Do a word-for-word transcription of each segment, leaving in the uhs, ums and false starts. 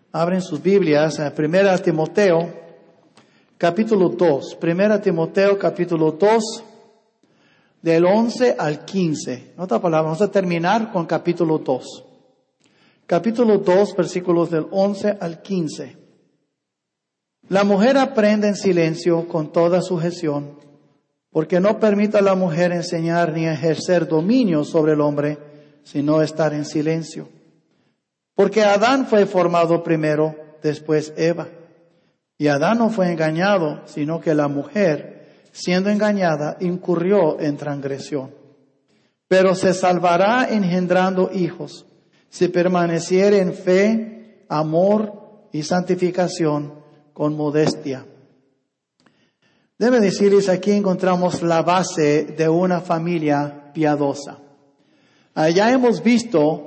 Abren sus Biblias a Primera Timoteo, capítulo dos. Primera Timoteo, capítulo dos, del once al quince. En otras palabras, vamos a terminar con capítulo dos. Capítulo dos, versículos del once al quince. La mujer aprende en silencio con toda sujeción, porque no permite a la mujer enseñar ni ejercer dominio sobre el hombre, sino estar en silencio. Porque Adán fue formado primero, después Eva. Y Adán no fue engañado, sino que la mujer, siendo engañada, incurrió en transgresión. Pero se salvará engendrando hijos, si permaneciere en fe, amor y santificación con modestia. Debe decirles, aquí encontramos la base de una familia piadosa. Allá hemos visto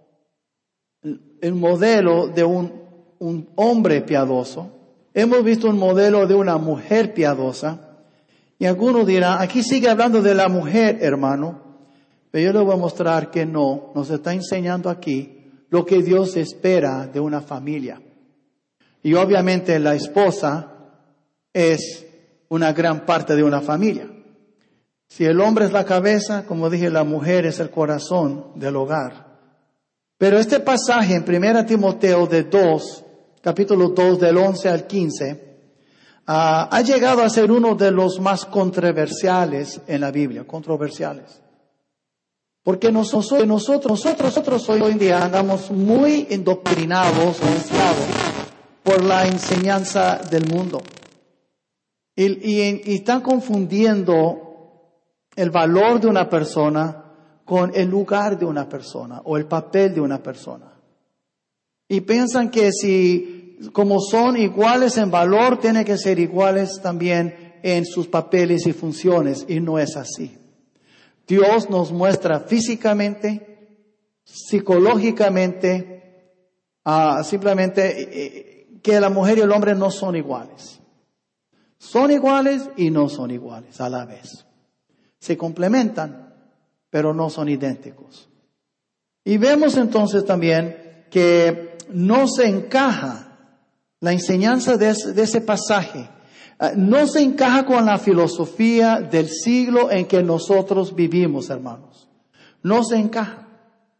el modelo de un, un hombre piadoso. Hemos visto un modelo de una mujer piadosa. Y algunos dirán, aquí sigue hablando de la mujer, hermano. Pero yo le voy a mostrar que no. Nos está enseñando aquí lo que Dios espera de una familia. Y obviamente la esposa es una gran parte de una familia. Si el hombre es la cabeza, como dije, la mujer es el corazón del hogar. Pero este pasaje en Primera Timoteo de dos, capítulo dos, del once al quince, uh, ha llegado a ser uno de los más controversiales en la Biblia, controversiales. Porque nosotros, nosotros, nosotros, nosotros hoy en día andamos muy indoctrinados, inflados por la enseñanza del mundo. Y, y, y están confundiendo el valor de una persona con el lugar de una persona o el papel de una persona. Y piensan que si, como son iguales en valor, tienen que ser iguales también en sus papeles y funciones. Y no es así. Dios nos muestra físicamente, psicológicamente, uh, simplemente eh, que la mujer y el hombre no son iguales. Son iguales y no son iguales a la vez. Se complementan, pero no son idénticos. Y vemos entonces también que no se encaja la enseñanza de ese, de ese pasaje. No se encaja con la filosofía del siglo en que nosotros vivimos, hermanos. No se encaja.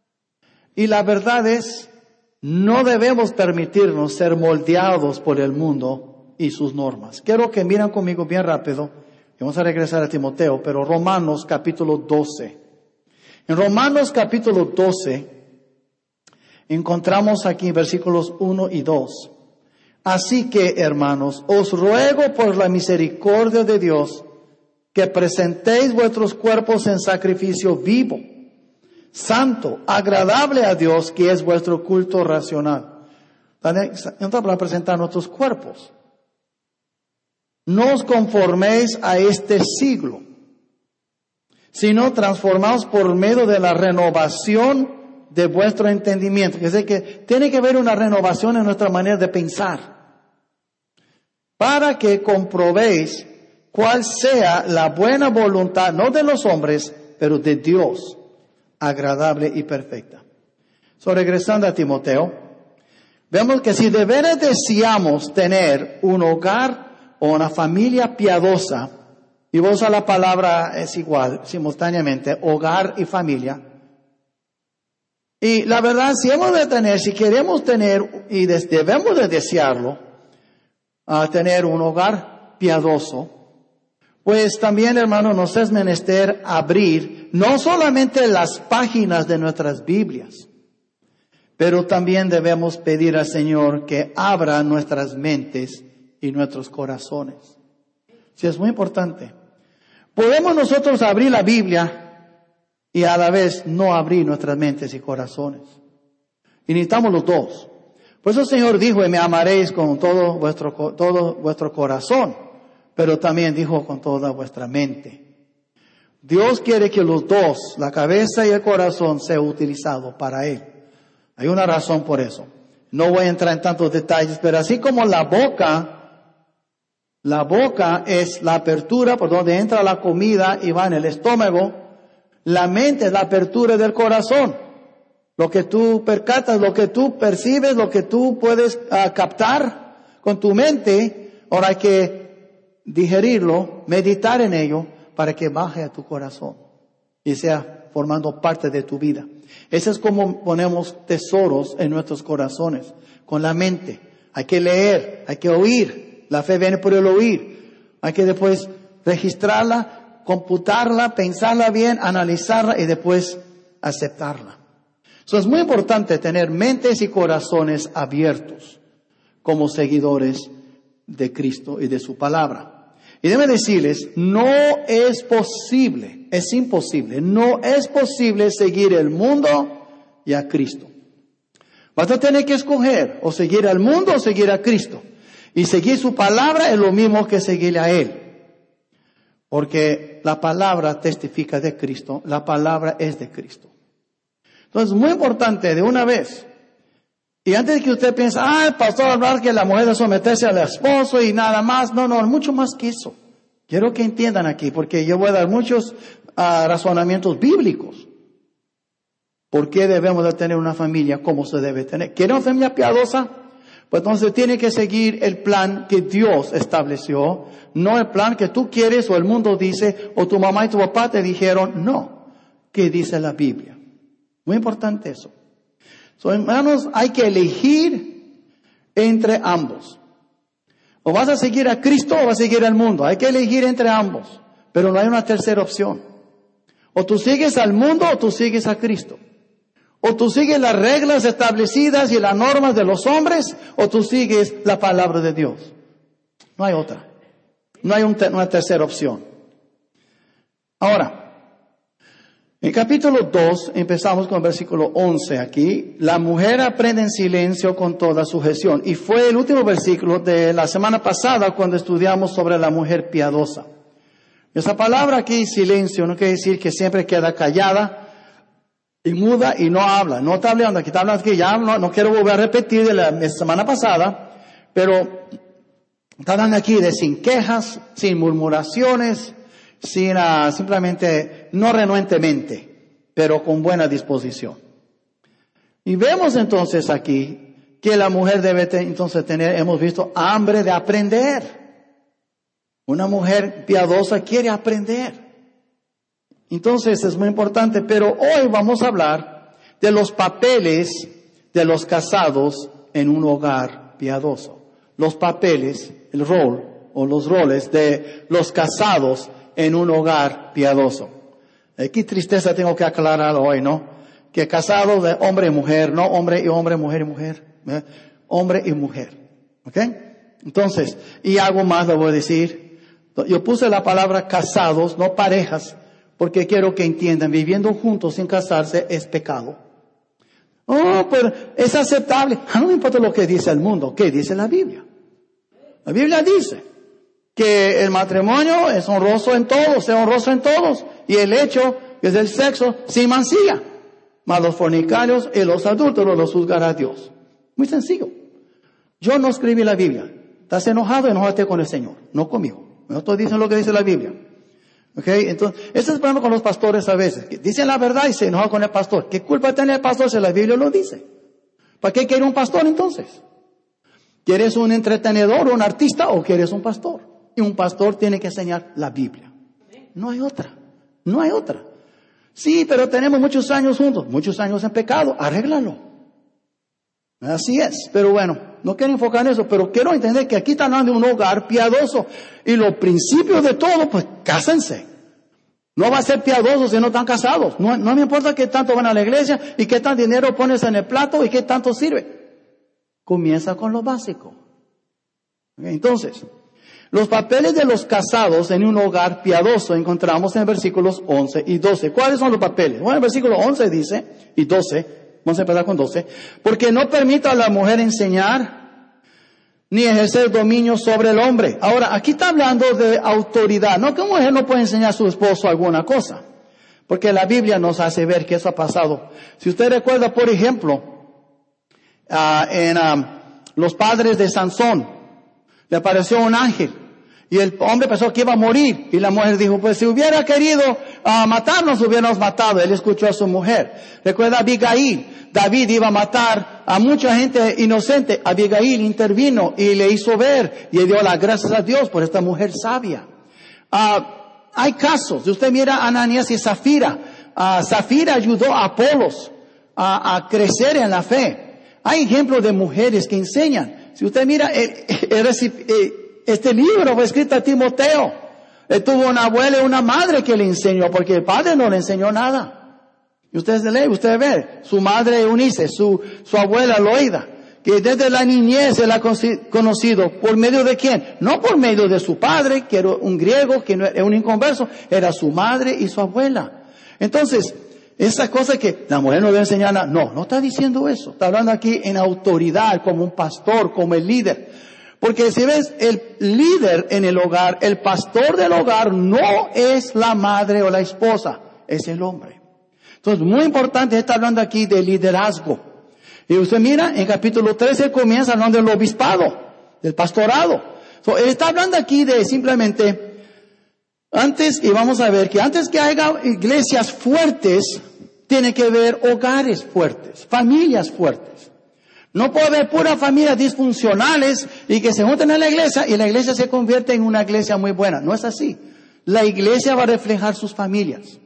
Y la verdad es, no debemos permitirnos ser moldeados por el mundo y sus normas. Quiero que miren conmigo bien rápido. Vamos a regresar a Timoteo, pero Romanos capítulo doce. En Romanos capítulo doce, encontramos aquí versículos uno y dos. Así que, hermanos, os ruego por la misericordia de Dios que presentéis vuestros cuerpos en sacrificio vivo, santo, agradable a Dios, que es vuestro culto racional. Entonces, para presentar nuestros cuerpos. No os conforméis a este siglo, sino transformaos por medio de la renovación de vuestro entendimiento. Que sé que tiene que haber una renovación en nuestra manera de pensar, para que comprobéis cuál sea la buena voluntad, no de los hombres, pero de Dios, agradable y perfecta. So, regresando a Timoteo, vemos que si de veras deseamos tener un hogar o una familia piadosa, y vos a la palabra es igual, simultáneamente, hogar y familia. Y la verdad, si hemos de tener, si queremos tener, y debemos de desearlo, a tener un hogar piadoso, pues también, hermano, nos es menester abrir no solamente las páginas de nuestras Biblias, pero también debemos pedir al Señor que abra nuestras mentes y nuestros corazones. Sí, es muy importante. Podemos nosotros abrir la Biblia y a la vez no abrir nuestras mentes y corazones. Y necesitamos los dos. Por eso el Señor dijo, y me amaréis con todo vuestro, todo vuestro corazón, pero también dijo con toda vuestra mente. Dios quiere que los dos, la cabeza y el corazón, sea utilizado para Él. Hay una razón por eso. No voy a entrar en tantos detalles, pero así como la boca, la boca es la apertura por donde entra la comida y va en el estómago, la mente es la apertura del corazón. Lo que tú percatas, lo que tú percibes, lo que tú puedes uh, captar con tu mente, ahora hay que digerirlo, meditar en ello para que baje a tu corazón y sea formando parte de tu vida. Eso es como ponemos tesoros en nuestros corazones, con la mente. Hay que leer, hay que oír. La fe viene por el oír. Hay que después registrarla, computarla, pensarla bien, analizarla y después aceptarla. Eso es muy importante tener mentes y corazones abiertos como seguidores de Cristo y de su palabra. Y déjenme decirles, no es posible, es imposible, no es posible seguir el mundo y a Cristo. Vas a tener que escoger o seguir al mundo o seguir a Cristo. Y seguir su palabra es lo mismo que seguirle a Él. Porque la palabra testifica de Cristo, la palabra es de Cristo. Entonces, muy importante de una vez. Y antes de que usted piense, ah, el pastor hablar que la mujer debe someterse al esposo y nada más. No, no, mucho más que eso. Quiero que entiendan aquí, porque yo voy a dar muchos uh, razonamientos bíblicos. ¿Por qué debemos de tener una familia como se debe tener? ¿Quiere una familia piadosa? Pues entonces tiene que seguir el plan que Dios estableció, no el plan que tú quieres o el mundo dice, o tu mamá y tu papá te dijeron, no, que dice la Biblia. Muy importante eso. So, hermanos, hay que elegir entre ambos. O vas a seguir a Cristo o vas a seguir al mundo. Hay que elegir entre ambos. Pero no hay una tercera opción. O tú sigues al mundo o tú sigues a Cristo. O tú sigues las reglas establecidas y las normas de los hombres o tú sigues la palabra de Dios. No hay otra. No hay un te- una tercera opción. Ahora, en capítulo dos, empezamos con el versículo once aquí. La mujer aprende en silencio con toda sujeción. Y fue el último versículo de la semana pasada cuando estudiamos sobre la mujer piadosa. Esa palabra aquí, silencio, no quiere decir que siempre queda callada y muda y no habla. No está hablando, aquí está hablando aquí. Ya no, no quiero volver a repetir de la semana pasada, pero está hablando aquí de sin quejas, sin murmuraciones, sin uh, simplemente, no renuentemente, pero con buena disposición. Y vemos entonces aquí que la mujer debe te, entonces tener, hemos visto, hambre de aprender. Una mujer piadosa quiere aprender. Entonces es muy importante, pero hoy vamos a hablar de los papeles de los casados en un hogar piadoso. Los papeles, el rol o los roles de los casados en un hogar piadoso. Eh, qué tristeza tengo que aclarar hoy, ¿no? Que casados de hombre y mujer, no hombre y hombre, mujer y mujer. ¿eh? Hombre y mujer. ¿Ok? Entonces, y algo más le voy a decir. Yo puse la palabra casados, no parejas, porque quiero que entiendan, viviendo juntos sin casarse es pecado. Oh, pero es aceptable. No me importa lo que dice el mundo. ¿Qué dice la Biblia? La Biblia dice que el matrimonio es honroso en todos, es honroso en todos. Y el hecho es el sexo sin mancilla. Mas los fornicarios y los adúlteros los juzgará Dios. Muy sencillo. Yo no escribí la Biblia. Estás enojado, enójate con el Señor, no conmigo. No estoy diciendo lo que dice la Biblia. ¿Ok? Entonces, ese es el problema con los pastores a veces. Que dicen la verdad y se enojan con el pastor. ¿Qué culpa tiene el pastor si la Biblia lo dice? ¿Para qué quiere un pastor entonces? ¿Quieres un entretenedor o un artista o quieres un pastor? Y un pastor tiene que enseñar la Biblia. No hay otra. No hay otra. Sí, pero tenemos muchos años juntos. Muchos años en pecado. Arréglalo. Así es. Pero bueno, no quiero enfocar en eso. Pero quiero entender que aquí están hablando de un hogar piadoso. Y los principios de todo, pues cásense. No va a ser piadoso si no están casados. No, no me importa qué tanto van a la iglesia y qué tanto dinero pones en el plato y qué tanto sirve. Comienza con lo básico. Entonces, los papeles de los casados en un hogar piadoso encontramos en versículos once y doce. ¿Cuáles son los papeles? Bueno, el versículo once dice, y doce, vamos a empezar con doce, porque no permita a la mujer enseñar ni ejercer dominio sobre el hombre. Ahora, aquí está hablando de autoridad. No que una mujer no puede enseñar a su esposo alguna cosa, porque la Biblia nos hace ver que eso ha pasado. Si usted recuerda, por ejemplo, uh, en uh, los padres de Sansón, le apareció un ángel Y el hombre pensó que iba a morir. Y la mujer dijo, pues si hubiera querido uh, matarnos, hubiéramos matado. Él escuchó a su mujer. Recuerda a Abigail. David iba a matar a mucha gente inocente. Abigail intervino y le hizo ver y le dio las gracias a Dios por esta mujer sabia. Uh, hay casos. Si usted mira a Ananías y Zafira. Uh, Zafira ayudó a Apolos a, a crecer en la fe. Hay ejemplos de mujeres que enseñan. Si usted mira el, el, el, este libro fue escrito a Timoteo. Él tuvo una abuela y una madre que le enseñó, porque el padre no le enseñó nada. Y usted se lee, usted ve, su madre Eunice, su, su abuela Loida, que desde la niñez él ha conocido. ¿Por medio de quién? No por medio de su padre, que era un griego, que no era un inconverso, era su madre y su abuela. Entonces, esa cosa que la mujer no debe enseñar nada, no, no está diciendo eso. Está hablando aquí en autoridad, como un pastor, como el líder. Porque si ves, el líder en el hogar, el pastor del hogar, no es la madre o la esposa, es el hombre. Entonces, muy importante, está hablando aquí de liderazgo. Y usted mira, en capítulo trece comienza hablando del obispado, del pastorado. So, él está hablando aquí de simplemente, antes, y vamos a ver que antes que haya iglesias fuertes, tiene que haber hogares fuertes, familias fuertes. No puede haber puras familias disfuncionales y que se junten en la iglesia y la iglesia se convierte en una iglesia muy buena. No es así. La iglesia va a reflejar sus familias.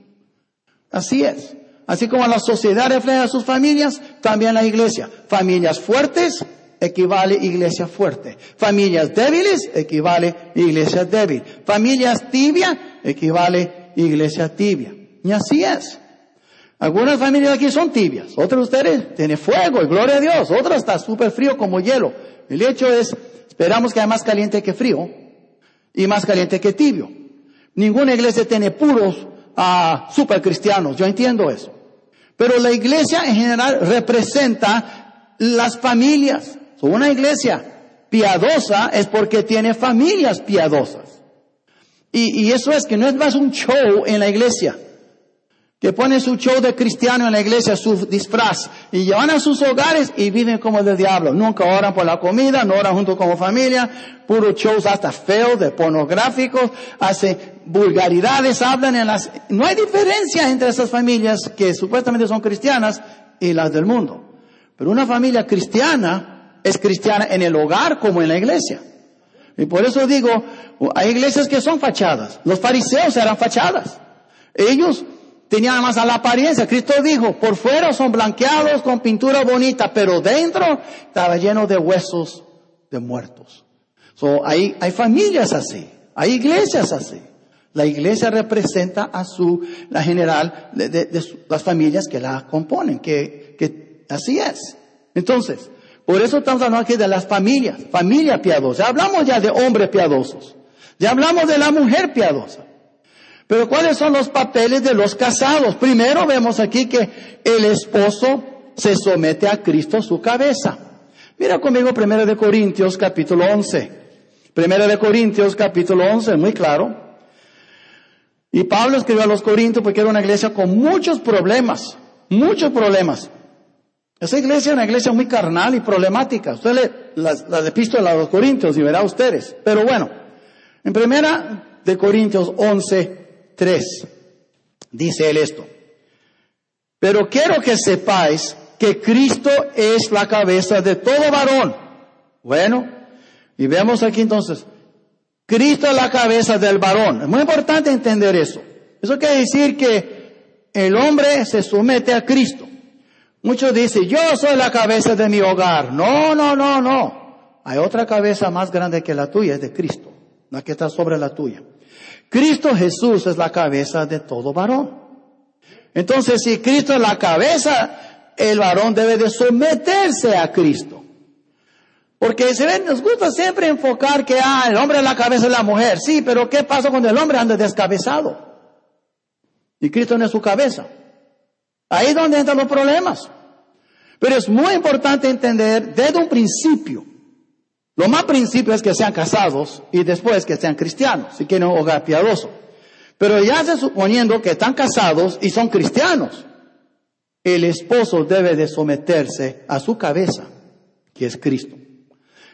Así es. Así como la sociedad refleja sus familias, también la iglesia. Familias fuertes equivale iglesia fuerte. Familias débiles equivale iglesia débil. Familias tibias equivale iglesia tibia. Y así es. Algunas familias aquí son tibias, otras de ustedes tienen fuego y gloria a Dios, otras está súper frío como hielo. El hecho es, esperamos que haya más caliente que frío y más caliente que tibio. Ninguna iglesia tiene puros uh, super cristianos, yo entiendo eso. Pero la iglesia en general representa las familias. So, una iglesia piadosa es porque tiene familias piadosas. Y, y eso es que no es más un show en la iglesia. Que ponen su show de cristiano en la iglesia, su disfraz, y llevan a sus hogares y viven como del diablo. Nunca oran por la comida, no oran junto como familia, puros shows hasta feos, de pornográficos, hacen vulgaridades, hablan en las... No hay diferencia entre esas familias que supuestamente son cristianas y las del mundo. Pero una familia cristiana es cristiana en el hogar como en la iglesia. Y por eso digo, hay iglesias que son fachadas. Los fariseos eran fachadas. Ellos tenían nada más a la apariencia. Cristo dijo, por fuera son blanqueados con pintura bonita, pero dentro estaba lleno de huesos de muertos. So, hay, hay familias así, hay iglesias así. La iglesia representa a su, la general de, de, de su, las familias que la componen, que, que así es. Entonces, por eso estamos hablando aquí de las familias, familia piadosa. Ya hablamos ya de hombres piadosos, ya hablamos de la mujer piadosa. Pero ¿cuáles son los papeles de los casados? Primero vemos aquí que el esposo se somete a Cristo su cabeza. Mira conmigo Primera de Corintios capítulo once. Primera de Corintios capítulo once, muy claro. Y Pablo escribió a los Corintios porque era una iglesia con muchos problemas, muchos problemas. Esa iglesia es una iglesia muy carnal y problemática. Usted lee las, las epístolas a los Corintios y verá ustedes. Pero bueno, en Primera de Corintios once, tres, dice él esto. Pero quiero que sepáis que Cristo es la cabeza de todo varón. Bueno, y vemos aquí entonces, Cristo es la cabeza del varón. Es muy importante entender eso. Eso quiere decir que el hombre se somete a Cristo. Muchos dicen, yo soy la cabeza de mi hogar. No, no, no, no. Hay otra cabeza más grande que la tuya, es de Cristo, la que está sobre la tuya. Cristo Jesús es la cabeza de todo varón. Entonces, si Cristo es la cabeza, el varón debe de someterse a Cristo. Porque se ven, nos gusta siempre enfocar que ah, el hombre es la cabeza de la mujer. Sí, pero ¿qué pasa cuando el hombre anda descabezado? Y Cristo no es su cabeza. Ahí es donde entran los problemas. Pero es muy importante entender desde un principio. Lo más principio es que sean casados y después que sean cristianos, si quieren un hogar piadoso. Pero ya se suponiendo que están casados y son cristianos, el esposo debe de someterse a su cabeza, que es Cristo.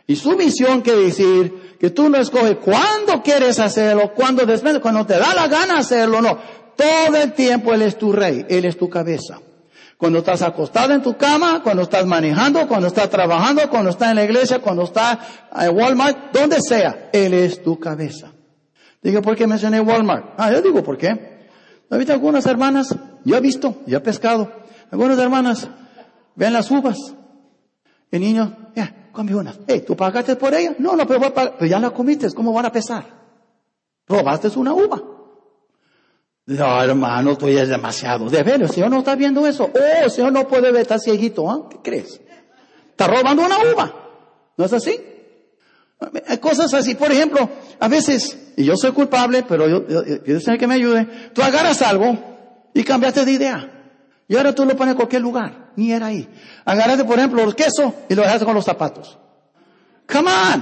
Y su misión quiere decir que tú no escoges cuándo quieres hacerlo, cuándo después, cuando te da la gana hacerlo, no. Todo el tiempo Él es tu rey, Él es tu cabeza. Cuando estás acostado en tu cama, cuando estás manejando, cuando estás trabajando, cuando estás en la iglesia, cuando estás en Walmart, donde sea, Él es tu cabeza. Digo, ¿por qué mencioné Walmart? Ah, yo digo, ¿por qué? ¿No viste algunas hermanas? Yo he visto, yo he pescado. Algunas hermanas ven las uvas. El niño, ya, come unas. Hey, ¿tú pagaste por ella? No, no, pero, voy a pagar. Pero ya la comiste, ¿cómo van a pesar? Robaste una uva. No, hermano, tú ya es demasiado. De ver, el Señor no está viendo eso. Oh, el Señor no puede ver, está cieguito, ¿ah? ¿Qué crees? Está robando una uva. ¿No es así? Hay cosas así. Por ejemplo, a veces, y yo soy culpable, pero yo, yo, yo, yo sé que me ayude. Tú agarras algo y cambiaste de idea. Y ahora tú lo pones en cualquier lugar. Ni era ahí. Agarraste, por ejemplo, el queso y lo dejaste con los zapatos. Come on.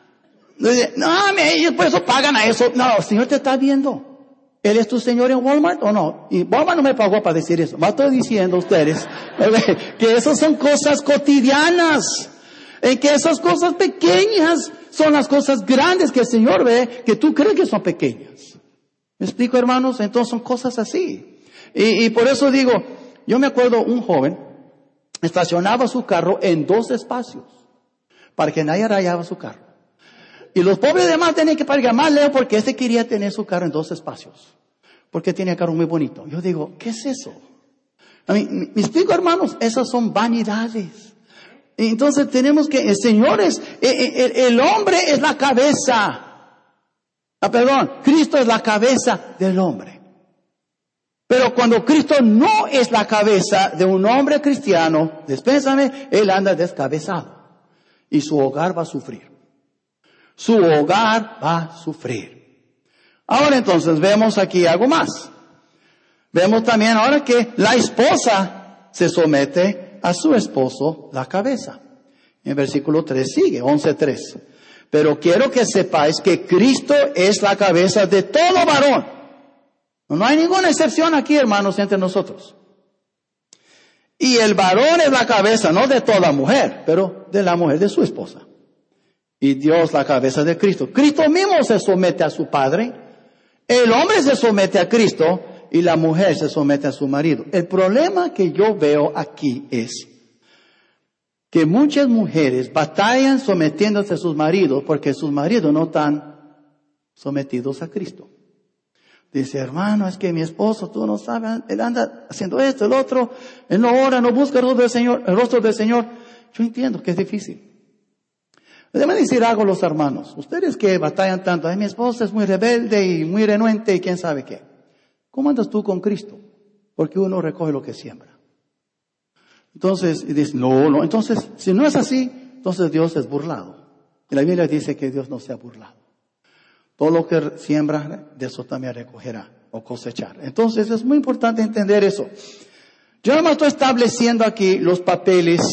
No, ellos por eso pagan a eso. No, el Señor te está viendo. ¿Él es tu Señor en Walmart o no? Y Walmart no me pagó para decir eso. Me estoy diciendo a ustedes que esas son cosas cotidianas. En que esas cosas pequeñas son las cosas grandes que el Señor ve, que tú crees que son pequeñas. ¿Me explico, hermanos? Entonces son cosas así. Y, y por eso digo, yo me acuerdo un joven estacionaba su carro en dos espacios para que nadie rayaba su carro. Y los pobres demás tenían que pagar más lejos porque este quería tener su carro en dos espacios. Porque tenía carro muy bonito. Yo digo, ¿qué es eso? A mí, me explico, hermanos, esas son vanidades. Entonces tenemos que, señores, el, el hombre es la cabeza. Ah, perdón, Cristo es la cabeza del hombre. Pero cuando Cristo no es la cabeza de un hombre cristiano, dispénsame, él anda descabezado. Y su hogar va a sufrir. Su hogar va a sufrir. Ahora entonces vemos aquí algo más. Vemos también ahora que la esposa se somete a su esposo, la cabeza. En versículo tres sigue, once tres. Pero quiero que sepáis que Cristo es la cabeza de todo varón. No hay ninguna excepción aquí, hermanos, entre nosotros. Y el varón es la cabeza, no de toda mujer, pero de la mujer de su esposa. Y Dios la cabeza de Cristo. Cristo mismo se somete a su Padre. El hombre se somete a Cristo y la mujer se somete a su marido. El problema que yo veo aquí es que muchas mujeres batallan sometiéndose a sus maridos porque sus maridos no están sometidos a Cristo. Dice, hermano, es que mi esposo, tú no sabes, él anda haciendo esto, el otro, él no ora, no busca el rostro del Señor, el rostro del Señor. Yo entiendo que es difícil. Déjenme decir algo los hermanos. Ustedes que batallan tanto, ay, mi esposa es muy rebelde y muy renuente y quién sabe qué. ¿Cómo andas tú con Cristo? Porque uno recoge lo que siembra. Entonces, y dice, no, no. Entonces, si no es así, entonces Dios es burlado. Y la Biblia dice que Dios no se ha burlado. Todo lo que siembra, de eso también recogerá o cosechar. Entonces, es muy importante entender eso. Yo no me estoy estableciendo aquí los papeles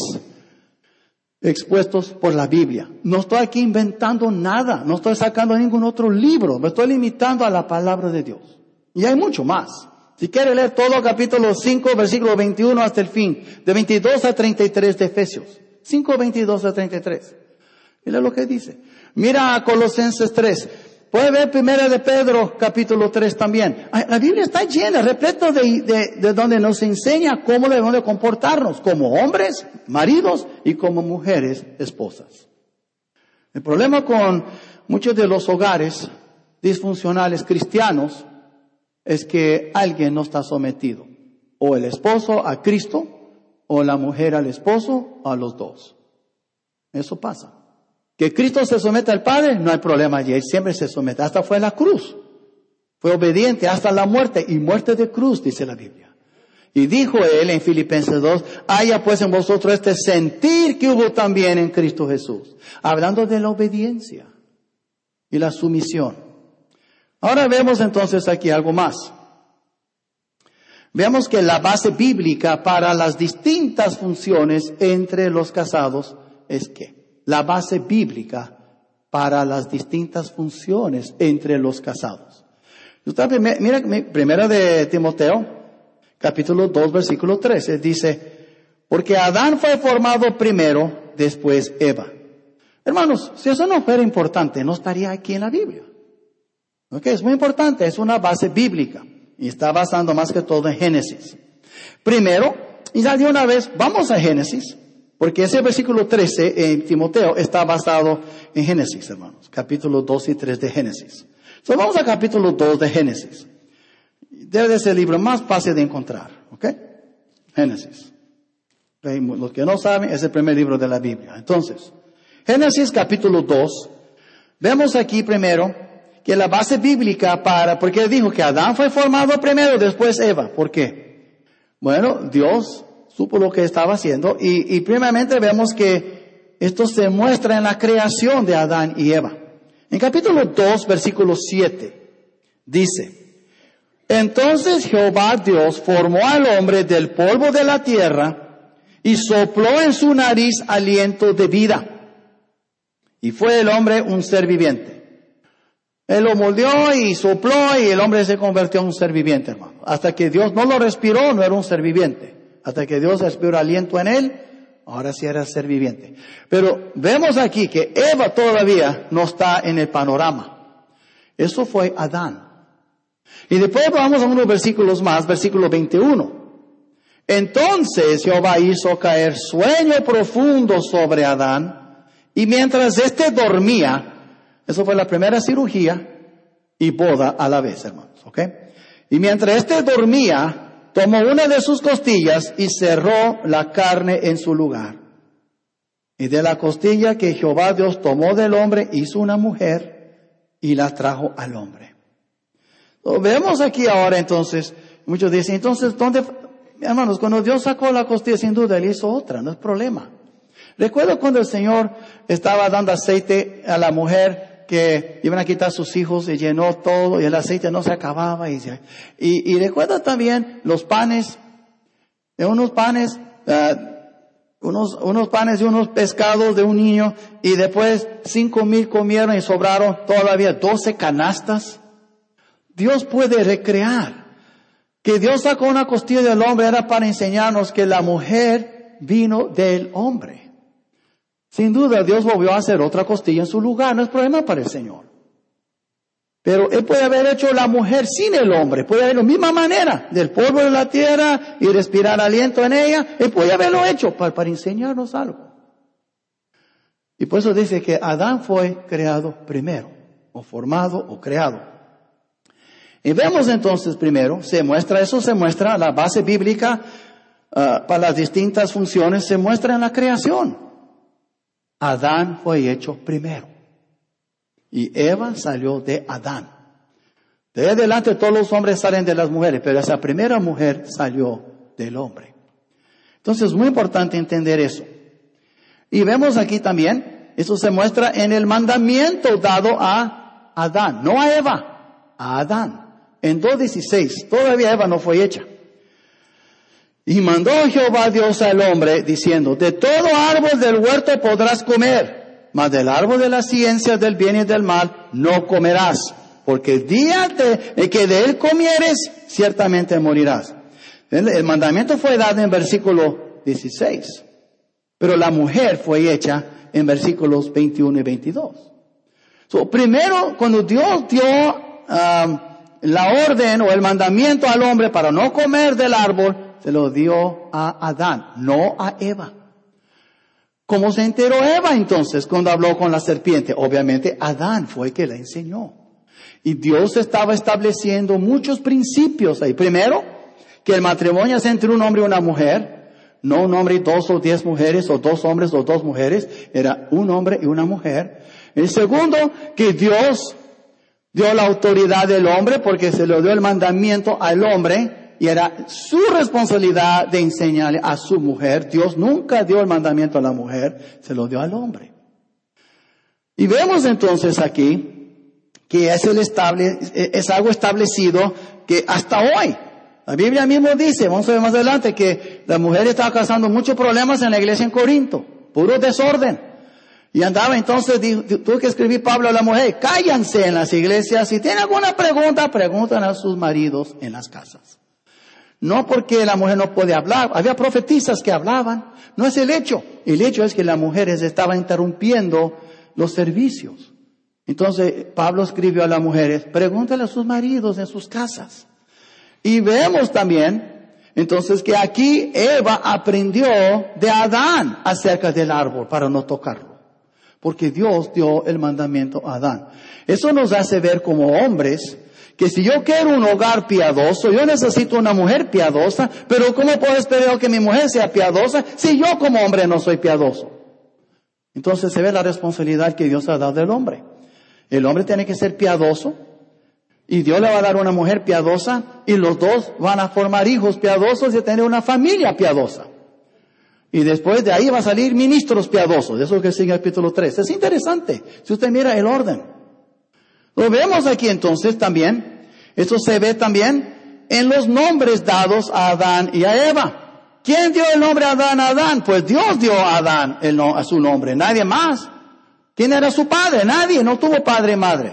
expuestos por la Biblia. No estoy aquí inventando nada. No estoy sacando ningún otro libro. Me estoy limitando a la palabra de Dios. Y hay mucho más. Si quiere leer todo capítulo cinco, versículo veintiuno hasta el fin, de veintidós a treinta y tres de Efesios. cinco, veintidós a treinta y tres. Mira lo que dice. Mira a Colosenses tres. Puede ver Primera de Pedro, capítulo tres también. La Biblia está llena, repleta de, de, de donde nos enseña cómo debemos de comportarnos como hombres, maridos y como mujeres, esposas. El problema con muchos de los hogares disfuncionales cristianos es que alguien no está sometido. O el esposo a Cristo, o la mujer al esposo, o a los dos. Eso pasa. Que Cristo se somete al Padre, no hay problema allí. Él siempre se somete. Hasta fue a la cruz. Fue obediente hasta la muerte. Y muerte de cruz, dice la Biblia. Y dijo él en Filipenses dos, haya pues en vosotros este sentir que hubo también en Cristo Jesús. Hablando de la obediencia y la sumisión. Ahora vemos entonces aquí algo más. Veamos que la base bíblica para las distintas funciones entre los casados es que la base bíblica para las distintas funciones entre los casados. Usted, mira, primera de Timoteo, capítulo dos, versículo trece, dice, porque Adán fue formado primero, después Eva. Hermanos, si eso no fuera importante, no estaría aquí en la Biblia. ¿Ok? Es muy importante, es una base bíblica. Y está basando más que todo en Génesis. Primero, y ya de una vez, vamos a Génesis, porque ese versículo trece en Timoteo está basado en Génesis, hermanos. Capítulo dos y tres de Génesis. Entonces vamos a capítulo dos de Génesis. Debe de ser el libro más fácil de encontrar. ¿Ok? Génesis. Okay, los que no saben, es el primer libro de la Biblia. Entonces, Génesis capítulo dos. Vemos aquí primero que la base bíblica para, porque dijo que Adán fue formado primero, después Eva. ¿Por qué? Bueno, Dios supo lo que estaba haciendo y, y primeramente vemos que esto se muestra en la creación de Adán y Eva. En capítulo dos, versículo siete, dice: entonces Jehová Dios formó al hombre del polvo de la tierra y sopló en su nariz aliento de vida. Y fue el hombre un ser viviente. Él lo moldeó y sopló y el hombre se convirtió en un ser viviente, hermano. Hasta que Dios no lo respiró, no era un ser viviente. Hasta que Dios respiró aliento en él, ahora sí era ser viviente. Pero vemos aquí que Eva todavía no está en el panorama. Eso fue Adán. Y después vamos a unos versículos más, versículo veintiuno. Entonces Jehová hizo caer sueño profundo sobre Adán, y mientras éste dormía, eso fue la primera cirugía y boda a la vez, hermanos, ¿ok? Y mientras éste dormía, tomó una de sus costillas y cerró la carne en su lugar. Y de la costilla que Jehová Dios tomó del hombre, hizo una mujer y la trajo al hombre. Lo vemos aquí ahora entonces, muchos dicen, entonces, ¿dónde? Hermanos, cuando Dios sacó la costilla, sin duda, Él hizo otra, no es problema. Recuerdo cuando el Señor estaba dando aceite a la mujer que iban a quitar sus hijos y llenó todo y el aceite no se acababa. Y, y, y recuerda también los panes, de unos panes, uh, unos, unos panes y unos pescados de un niño y después cinco mil comieron y sobraron todavía doce canastas. Dios puede recrear. Que Dios sacó una costilla del hombre era para enseñarnos que la mujer vino del hombre. Sin duda, Dios volvió a hacer otra costilla en su lugar. No es problema para el Señor. Pero Él puede haber hecho la mujer sin el hombre. Puede haber de la misma manera. Del polvo de la tierra y respirar aliento en ella. Él puede haberlo hecho para, para enseñarnos algo. Y por eso dice que Adán fue creado primero. O formado o creado. Y vemos entonces primero, se muestra, eso se muestra, la base bíblica uh, para las distintas funciones se muestra en la creación. Adán fue hecho primero. Y Eva salió de Adán. De adelante todos los hombres salen de las mujeres, pero esa primera mujer salió del hombre. Entonces es muy importante entender eso. Y vemos aquí también, eso se muestra en el mandamiento dado a Adán, no a Eva, a Adán. En dos dieciséis, todavía Eva no fue hecha. Y mandó Jehová Dios al hombre, diciendo, de todo árbol del huerto podrás comer, mas del árbol de la ciencia del bien y del mal no comerás, porque el día de, que de él comieres, ciertamente morirás. El mandamiento fue dado en versículo dieciséis, pero la mujer fue hecha en versículos veintiuno y veintidós. So, primero, cuando Dios dio um, la orden o el mandamiento al hombre para no comer del árbol, se lo dio a Adán, no a Eva. ¿Cómo se enteró Eva entonces cuando habló con la serpiente? Obviamente Adán fue el que la enseñó. Y Dios estaba estableciendo muchos principios ahí. Primero, que el matrimonio es entre un hombre y una mujer. No un hombre y dos o diez mujeres, o dos hombres o dos mujeres. Era un hombre y una mujer. El segundo, que Dios dio la autoridad del hombre porque se le dio el mandamiento al hombre. Y era su responsabilidad de enseñarle a su mujer. Dios nunca dio el mandamiento a la mujer, se lo dio al hombre. Y vemos entonces aquí que es, el estable, es algo establecido que hasta hoy, la Biblia mismo dice, vamos a ver más adelante, que la mujer estaba causando muchos problemas en la iglesia en Corinto, puro desorden. Y andaba entonces, dijo, tuvo que escribir Pablo a la mujer, cállense en las iglesias, si tienen alguna pregunta, preguntan a sus maridos en las casas. No porque la mujer no puede hablar, había profetisas que hablaban, no es el hecho. El hecho es que las mujeres estaban interrumpiendo los servicios. Entonces Pablo escribió a las mujeres, pregúntale a sus maridos en sus casas. Y vemos también, entonces, que aquí Eva aprendió de Adán acerca del árbol para no tocarlo. Porque Dios dio el mandamiento a Adán. Eso nos hace ver como hombres que si yo quiero un hogar piadoso, yo necesito una mujer piadosa, pero ¿cómo puedo esperar que mi mujer sea piadosa si yo como hombre no soy piadoso? Entonces se ve la responsabilidad que Dios ha dado del hombre. El hombre tiene que ser piadoso y Dios le va a dar una mujer piadosa y los dos van a formar hijos piadosos y tener una familia piadosa. Y después de ahí va a salir ministros piadosos. Eso es lo que sigue el capítulo tres. Es interesante si usted mira el orden. Lo vemos aquí entonces también. Esto se ve también en los nombres dados a Adán y a Eva. ¿Quién dio el nombre a Adán a Adán? Pues Dios dio a Adán el no, a su nombre, nadie más. ¿Quién era su padre? Nadie, no tuvo padre y madre.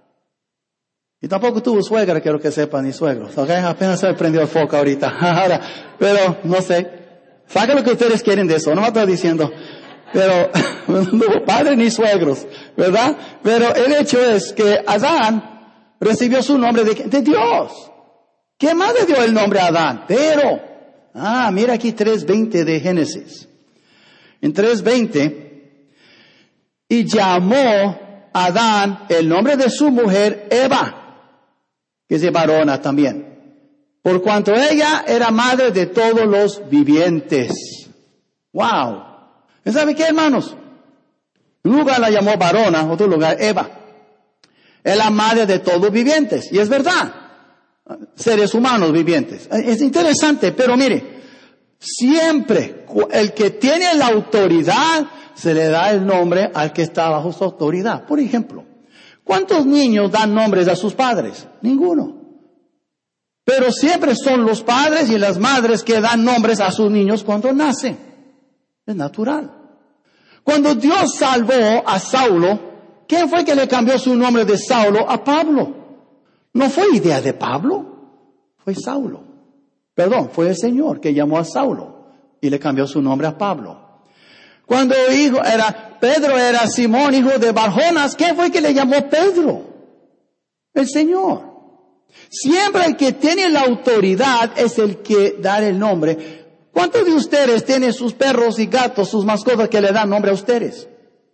Y tampoco tuvo suegra, quiero que sepan, ni suegros. ¿Okay? Apenas se me prendió el foco ahorita. Ahora, pero no sé. Saca lo que ustedes quieren de eso, no me estoy diciendo. Pero no tuvo padre ni suegros, ¿verdad? Pero el hecho es que Adán recibió su nombre de, de Dios. ¿Quién más le dio el nombre a Adán? Pero, ah, mira aquí tres veinte de Génesis. En tres veinte, y llamó Adán el nombre de su mujer Eva, que es de varona también, por cuanto ella era madre de todos los vivientes. ¡Wow! ¿Sabe qué, hermanos? Un lugar la llamó varona, otro lugar Eva. Es la madre de todos los vivientes. Y es verdad. Seres humanos vivientes. Es interesante, pero mire, siempre el que tiene la autoridad se le da el nombre al que está bajo su autoridad. Por ejemplo, ¿cuántos niños dan nombres a sus padres? Ninguno. Pero siempre son los padres y las madres que dan nombres a sus niños cuando nacen. Es natural. Cuando Dios salvó a Saulo, ¿quién fue que le cambió su nombre de Saulo a Pablo? No fue idea de Pablo, fue Saulo. Perdón, fue el Señor que llamó a Saulo y le cambió su nombre a Pablo. Cuando hijo era, Pedro era Simón, hijo de Barjonas, ¿quién fue que le llamó Pedro? El Señor. Siempre el que tiene la autoridad es el que da el nombre. ¿Cuántos de ustedes tienen sus perros y gatos, sus mascotas que le dan nombre a ustedes?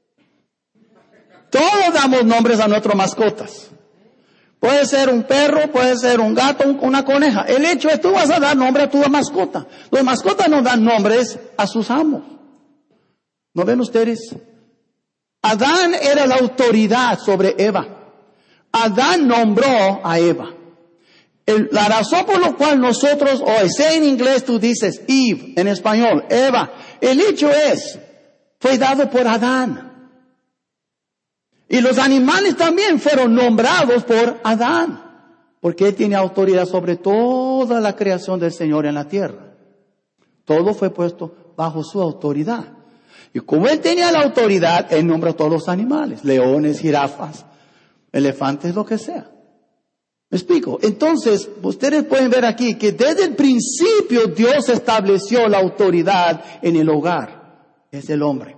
Todos damos nombres a nuestras mascotas. Puede ser un perro, puede ser un gato, una coneja. El hecho es que tú vas a dar nombre a tu mascota. Las mascotas no dan nombres a sus amos. ¿No ven ustedes? Adán era la autoridad sobre Eva. Adán nombró a Eva. El, la razón por la cual nosotros hoy, sea en inglés tú dices Eve, en español Eva, el hecho es, fue dado por Adán. Y los animales también fueron nombrados por Adán, porque él tiene autoridad sobre toda la creación del Señor en la tierra. Todo fue puesto bajo su autoridad. Y como él tenía la autoridad, él nombró a todos los animales, leones, jirafas, elefantes, lo que sea. ¿Me explico? Entonces, ustedes pueden ver aquí que desde el principio Dios estableció la autoridad en el hogar. Es el hombre.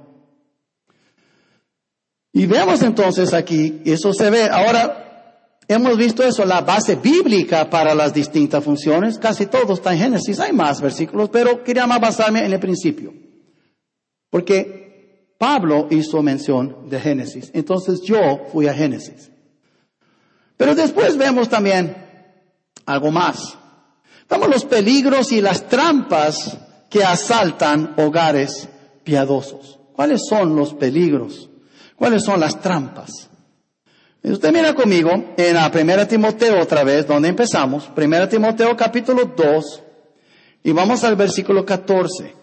Y vemos entonces aquí, eso se ve. Ahora, hemos visto eso, la base bíblica para las distintas funciones. Casi todo está en Génesis. Hay más versículos, pero quería más basarme en el principio. Porque Pablo hizo mención de Génesis. Entonces yo fui a Génesis. Pero después vemos también algo más. Vemos los peligros y las trampas que asaltan hogares piadosos. ¿Cuáles son los peligros? ¿Cuáles son las trampas? Y usted mira conmigo en la primera Timoteo otra vez, donde empezamos. primera Timoteo capítulo dos. Y vamos al versículo catorce.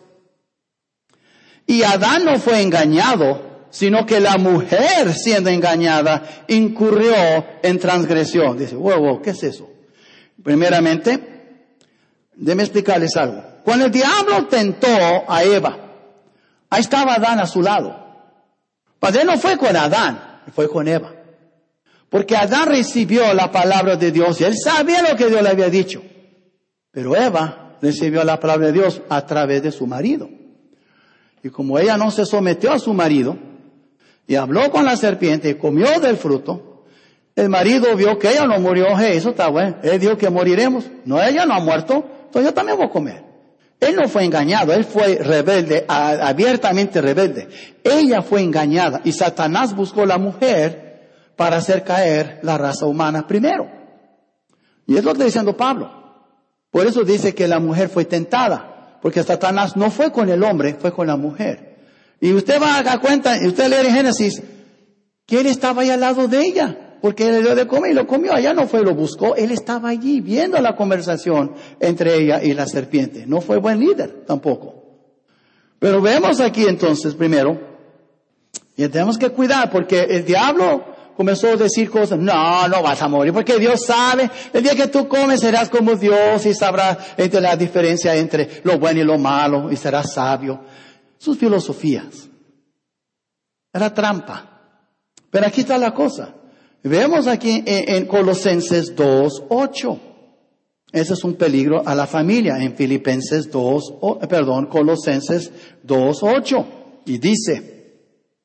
Y Adán no fue engañado, sino que la mujer, siendo engañada, incurrió en transgresión. Dice, wow, wow, ¿qué es eso? Primeramente, déjenme explicarles algo. Cuando el diablo tentó a Eva, ahí estaba Adán a su lado. Pero él no fue con Adán, fue con Eva. Porque Adán recibió la palabra de Dios y él sabía lo que Dios le había dicho. Pero Eva recibió la palabra de Dios a través de su marido. Y como ella no se sometió a su marido, y habló con la serpiente y comió del fruto. El marido vio que ella no murió. Hey, eso está bueno. Él dijo que moriremos. No, ella no ha muerto. Entonces yo también voy a comer. Él no fue engañado. Él fue rebelde, abiertamente rebelde. Ella fue engañada. Y Satanás buscó la mujer para hacer caer la raza humana primero. Y es lo que está diciendo Pablo. Por eso dice que la mujer fue tentada. Porque Satanás no fue con el hombre, fue con la mujer. Y usted va a dar cuenta, y usted lee en Génesis, que él estaba ahí al lado de ella. Porque él le dio de comer y lo comió. Allá no fue y lo buscó. Él estaba allí viendo la conversación entre ella y la serpiente. No fue buen líder tampoco. Pero vemos aquí entonces primero, y tenemos que cuidar porque el diablo comenzó a decir cosas. No, no vas a morir porque Dios sabe. El día que tú comes serás como Dios y sabrás entre la diferencia entre lo bueno y lo malo y serás sabio. Sus filosofías. Era trampa. Pero aquí está la cosa. Vemos aquí en, en Colosenses dos ocho. Ese es un peligro a la familia. En Filipenses dos, oh, perdón, Colosenses dos ocho. Y dice,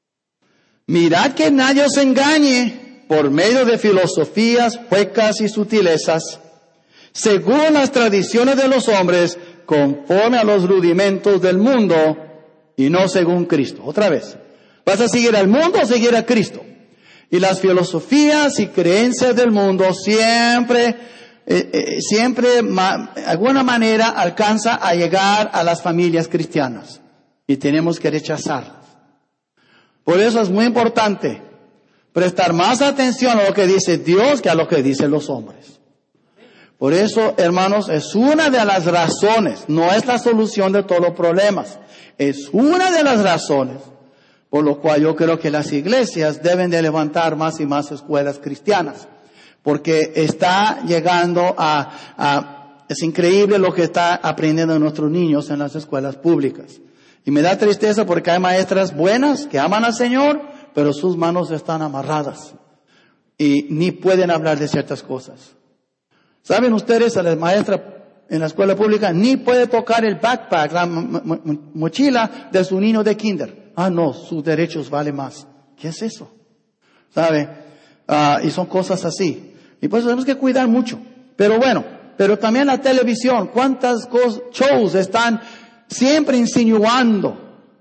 mirad que nadie os engañe por medio de filosofías huecas y sutilezas, según las tradiciones de los hombres, conforme a los rudimentos del mundo, y no según Cristo. Otra vez, ¿vas a seguir al mundo o seguir a Cristo? Y las filosofías y creencias del mundo siempre, eh, eh, siempre, ma, de alguna manera, alcanza a llegar a las familias cristianas. Y tenemos que rechazarlas. Por eso es muy importante prestar más atención a lo que dice Dios que a lo que dicen los hombres. Por eso, hermanos, es una de las razones, no es la solución de todos los problemas. Es una de las razones por lo cual yo creo que las iglesias deben de levantar más y más escuelas cristianas. Porque está llegando a, a, es increíble lo que está aprendiendo nuestros niños en las escuelas públicas. Y me da tristeza porque hay maestras buenas que aman al Señor, pero sus manos están amarradas. Y ni pueden hablar de ciertas cosas. ¿Saben ustedes? A la maestra en la escuela pública ni puede tocar el backpack, la mochila de su niño de kinder. Ah, no, sus derechos valen más. ¿Qué es eso? ¿Sabe? Uh, y son cosas así. Y por eso tenemos que cuidar mucho. Pero bueno, pero también la televisión, cuántas cosas, shows están siempre insinuando.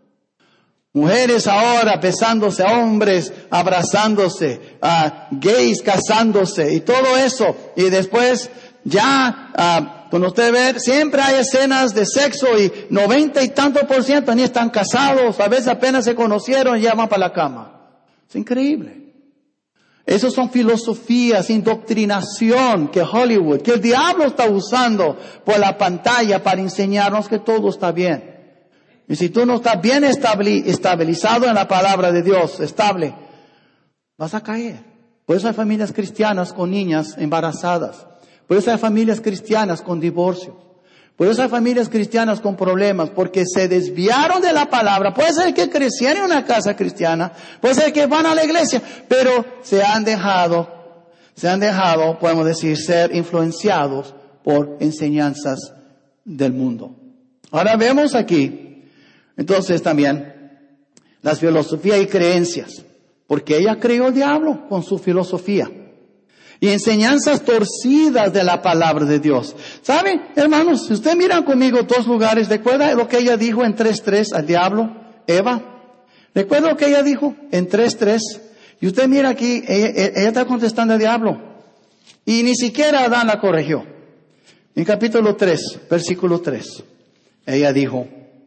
Mujeres ahora besándose a hombres, abrazándose, uh, gays casándose y todo eso. Y después ya, uh, cuando usted ve, siempre hay escenas de sexo y noventa y tanto por ciento ni están casados, a veces apenas se conocieron y ya van para la cama. Es increíble. Esas son filosofías, indoctrinación que Hollywood, que el diablo está usando por la pantalla para enseñarnos que todo está bien. Y si tú no estás bien estabilizado en la palabra de Dios, estable, vas a caer. Por eso hay familias cristianas con niñas embarazadas. Por eso hay familias cristianas con divorcios. Por eso hay familias cristianas con problemas, porque se desviaron de la palabra. Puede ser que crecieron en una casa cristiana, puede ser que van a la iglesia, pero se han dejado, se han dejado, podemos decir, ser influenciados por enseñanzas del mundo. Ahora vemos aquí, entonces también, las filosofías y creencias, porque ella creó el diablo con su filosofía. Y enseñanzas torcidas de la palabra de Dios. ¿Saben, hermanos? Si ustedes miran conmigo dos lugares, ¿recuerda lo que ella dijo en tres tres al diablo, Eva? ¿Recuerda lo que ella dijo en tres tres? Y usted mira aquí, ella, ella está contestando al diablo. Y ni siquiera Adán la corrigió. En capítulo tres, versículo tres, ella dijo,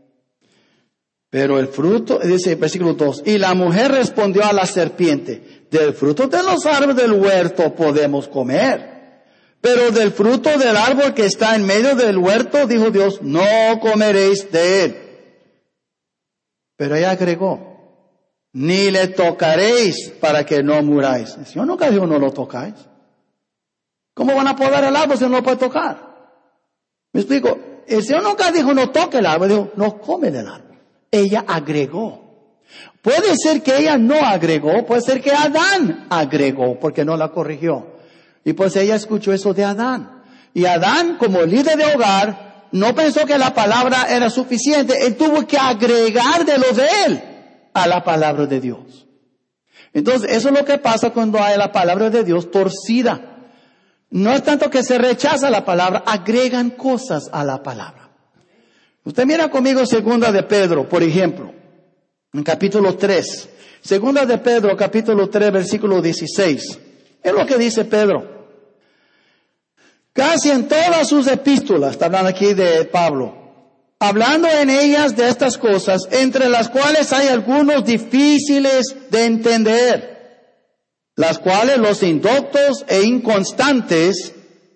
pero el fruto, dice versículo dos, y la mujer respondió a la serpiente, del fruto de los árboles del huerto podemos comer, pero del fruto del árbol que está en medio del huerto, dijo Dios, no comeréis de él. Pero ella agregó, ni le tocaréis para que no muráis. El Señor nunca dijo no lo tocáis. ¿Cómo van a podar el árbol si no lo puede tocar? ¿Me explico? El Señor nunca dijo no toque el árbol, dijo no come del árbol. Ella agregó. Puede ser que ella no agregó, puede ser que Adán agregó, porque no la corrigió. Y pues ella escuchó eso de Adán. Y Adán, como líder de hogar, no pensó que la palabra era suficiente. Él tuvo que agregar de lo de él a la palabra de Dios. Entonces, eso es lo que pasa cuando hay la palabra de Dios torcida. No es tanto que se rechaza la palabra, agregan cosas a la palabra. Usted mira conmigo segunda de Pedro, por ejemplo, en capítulo tres. Segunda de Pedro, capítulo tres, versículo dieciséis. Es lo que dice Pedro. Casi en todas sus epístolas, está hablando aquí de Pablo, hablando en ellas de estas cosas, entre las cuales hay algunos difíciles de entender, las cuales los indoctos e inconstantes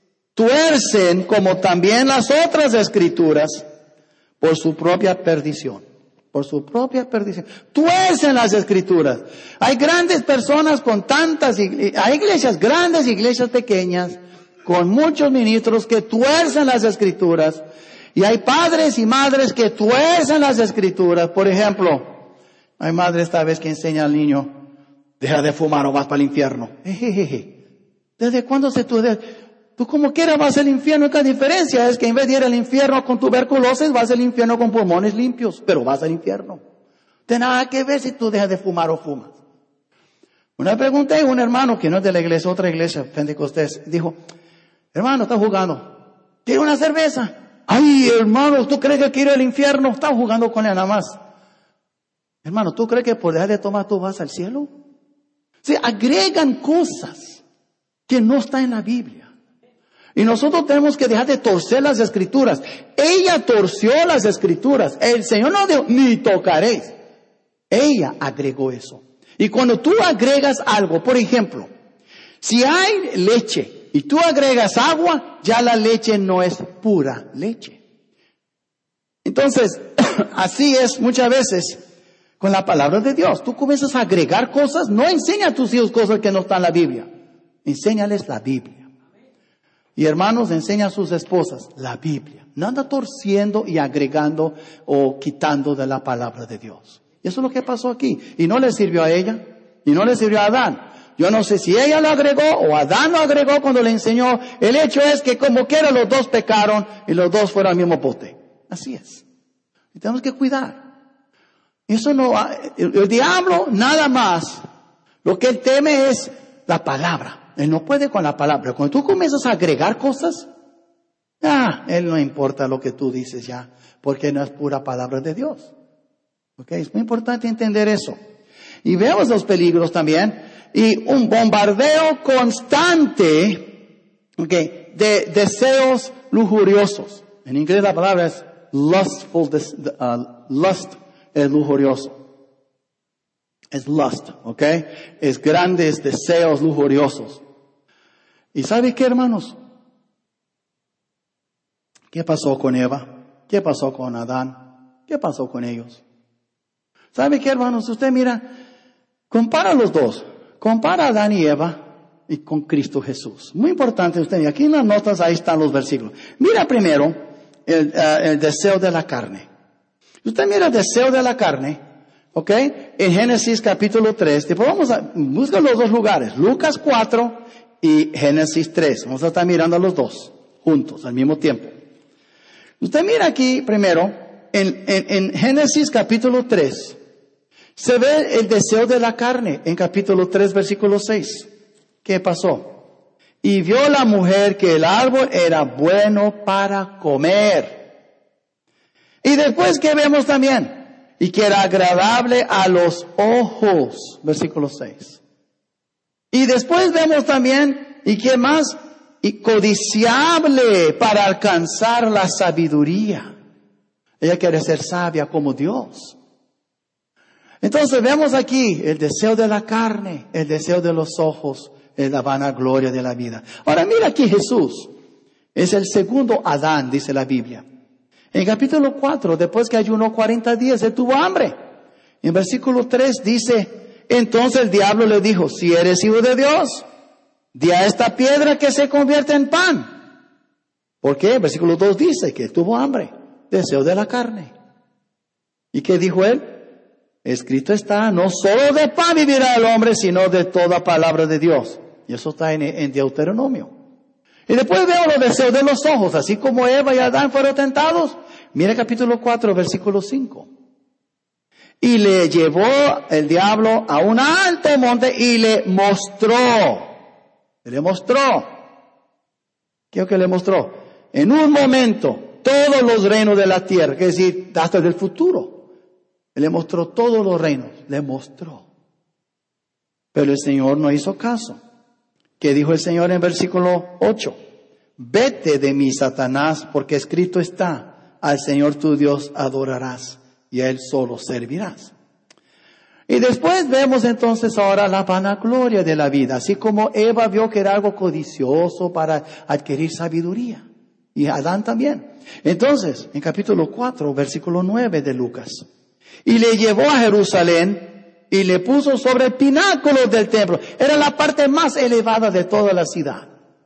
tuercen, como también las otras escrituras, por su propia perdición. Por su propia perdición. Tuercen las escrituras. Hay grandes personas con tantas, hay iglesias grandes, iglesias pequeñas, con muchos ministros que tuercen las escrituras. Y hay padres y madres que tuercen las escrituras. Por ejemplo, hay madre esta vez que enseña al niño, deja de fumar o vas para el infierno. Ejejeje. ¿Desde cuándo se tú? Tú como quieras vas al infierno. La diferencia es que en vez de ir al infierno con tuberculosis, vas al infierno con pulmones limpios. Pero vas al infierno. No tiene nada que ver si tú dejas de fumar o fumas. Una pregunta de un hermano que no es de la iglesia, otra iglesia, Pentecostés, dijo, hermano, está jugando. ¿Quiere una cerveza? Ay, hermano, ¿tú crees que quiere ir al infierno? Está jugando con él nada más. Hermano, ¿tú crees que por dejar de tomar tú vas al cielo? Se agregan cosas que no están en la Biblia. Y nosotros tenemos que dejar de torcer las escrituras. Ella torció las escrituras. El Señor no dijo, ni tocaréis. Ella agregó eso. Y cuando tú agregas algo, por ejemplo, si hay leche y tú agregas agua, ya la leche no es pura leche. Entonces, así es muchas veces con la palabra de Dios. Tú comienzas a agregar cosas, no enseña a tus hijos cosas que no están en la Biblia. Enséñales la Biblia. Y hermanos, enseña a sus esposas la Biblia. No anda torciendo y agregando o quitando de la palabra de Dios. Y eso es lo que pasó aquí. Y no le sirvió a ella. Y no le sirvió a Adán. Yo no sé si ella lo agregó o Adán lo agregó cuando le enseñó. El hecho es que como quiera los dos pecaron y los dos fueron al mismo bote. Así es. Y tenemos que cuidar. Eso no, el, el diablo nada más. Lo que él teme es la palabra. Él no puede con la palabra. Pero cuando tú comienzas a agregar cosas, ah, él no importa lo que tú dices ya, porque no es pura palabra de Dios. ¿Ok? Es muy importante entender eso. Y vemos los peligros también. Y un bombardeo constante, ¿ok?, de deseos lujuriosos. En inglés la palabra es lustful, uh, lust es lujurioso. Es lust, ¿ok? Es grandes deseos lujuriosos. ¿Y sabe qué, hermanos? ¿Qué pasó con Eva? ¿Qué pasó con Adán? ¿Qué pasó con ellos? ¿Sabe qué, hermanos? Usted mira, compara los dos. Compara a Adán y Eva y con Cristo Jesús. Muy importante usted. Aquí en las notas ahí están los versículos. Mira primero el, uh, el deseo de la carne. Usted mira el deseo de la carne. ¿Ok? En Génesis capítulo tres. Después vamos a buscar los dos lugares. Lucas cuatro y Génesis tres. Vamos a estar mirando los dos juntos al mismo tiempo. Usted mira aquí primero en, en, en Génesis capítulo tres. Se ve el deseo de la carne en capítulo tres, versículo seis. ¿Qué pasó? Y vio la mujer que el árbol era bueno para comer. Y después, ¿qué vemos también? Y que era agradable a los ojos. Versículo seis. Y después vemos también, ¿y qué más? Y codiciable para alcanzar la sabiduría. Ella quiere ser sabia como Dios. Entonces vemos aquí el deseo de la carne, el deseo de los ojos, la vanagloria de la vida. Ahora mira aquí Jesús. Es el segundo Adán, dice la Biblia. En capítulo cuatro, después que ayunó cuarenta días, él tuvo hambre. En versículo tres dice, entonces el diablo le dijo, si eres hijo de Dios, di a esta piedra que se convierta en pan. ¿Por qué? Versículo dos dice que él tuvo hambre, deseo de la carne. ¿Y qué dijo él? Escrito está, no solo de pan vivirá el hombre, sino de toda palabra de Dios. Y eso está en, en Deuteronomio. Y después vemos los deseos de los ojos, así como Eva y Adán fueron tentados. Mira capítulo cuatro, versículo cinco. Y le llevó el diablo a un alto monte y le mostró. Le mostró. ¿Qué es lo que le mostró? En un momento, todos los reinos de la tierra, es decir, hasta del futuro. Le mostró todos los reinos. Le mostró. Pero el Señor no hizo caso. ¿Qué dijo el Señor en versículo ocho? Vete de mí, Satanás, porque escrito está, al Señor tu Dios adorarás y a Él solo servirás. Y después vemos entonces ahora la vanagloria de la vida, así como Eva vio que era algo codicioso para adquirir sabiduría. Y Adán también. Entonces, en capítulo cuatro, versículo nueve de Lucas. Y le llevó a Jerusalén y le puso sobre el pináculo del templo. Era la parte más elevada de toda la ciudad.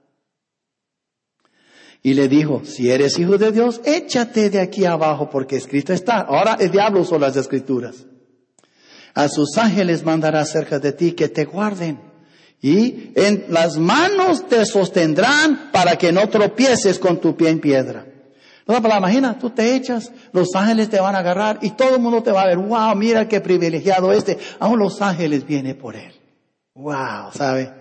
Y le dijo, si eres hijo de Dios, échate de aquí abajo, porque escrito está. Ahora el diablo usó las escrituras. A sus ángeles mandará cerca de ti que te guarden. Y en las manos te sostendrán para que no tropieces con tu pie en piedra. No, pero imagina, tú te echas, los ángeles te van a agarrar y todo el mundo te va a ver. Wow, mira qué privilegiado este. Aún los ángeles vienen por él. Wow, ¿sabe?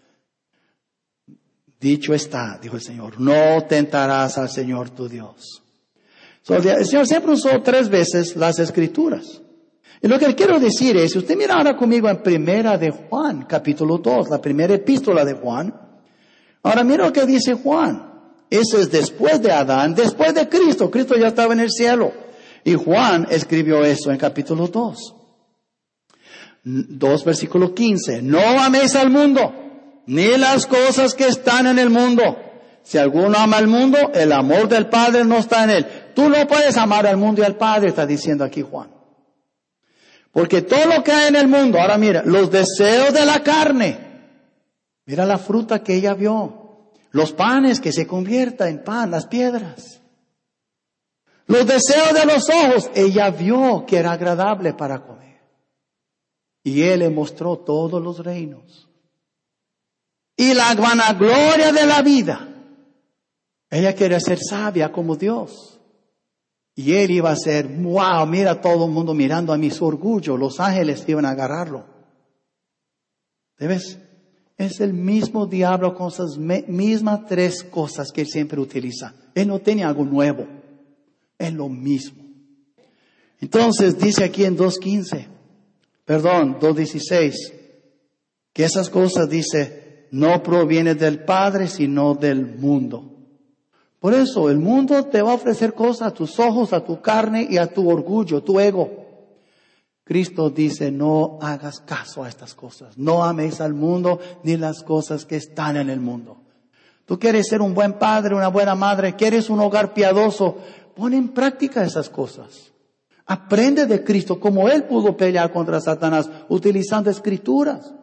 Dicho está, dijo el Señor, no tentarás al Señor tu Dios. So, el Señor siempre usó tres veces las escrituras. Y lo que quiero decir es, si usted mira ahora conmigo en Primera de Juan, capítulo dos, la primera epístola de Juan. Ahora mira lo que dice Juan. Ese es después de Adán, después de Cristo. Cristo ya estaba en el cielo. Y Juan escribió eso en capítulo dos. dos, versículo quince. No améis al mundo, ni las cosas que están en el mundo. Si alguno ama al mundo, el amor del Padre no está en él. Tú no puedes amar al mundo y al Padre, está diciendo aquí Juan. Porque todo lo que hay en el mundo, ahora mira, los deseos de la carne. Mira la fruta que ella vio. Los panes que se conviertan en pan, las piedras. Los deseos de los ojos, ella vio que era agradable para comer. Y él le mostró todos los reinos. Y la vanagloria de la vida. Ella quería ser sabia como Dios. Y él iba a ser, wow, mira todo el mundo mirando a mi orgullo. Los ángeles iban a agarrarlo. ¿Ves? Es el mismo diablo con esas mismas tres cosas que él siempre utiliza. Él no tiene algo nuevo. Es lo mismo. Entonces dice aquí en dos quince, perdón, dos dieciséis, que esas cosas dice, no provienen del Padre, sino del mundo. Por eso el mundo te va a ofrecer cosas a tus ojos, a tu carne y a tu orgullo, tu ego. Cristo dice, no hagas caso a estas cosas. No améis al mundo ni las cosas que están en el mundo. Tú quieres ser un buen padre, una buena madre, quieres un hogar piadoso. Pon en práctica esas cosas. Aprende de Cristo como Él pudo pelear contra Satanás utilizando escrituras.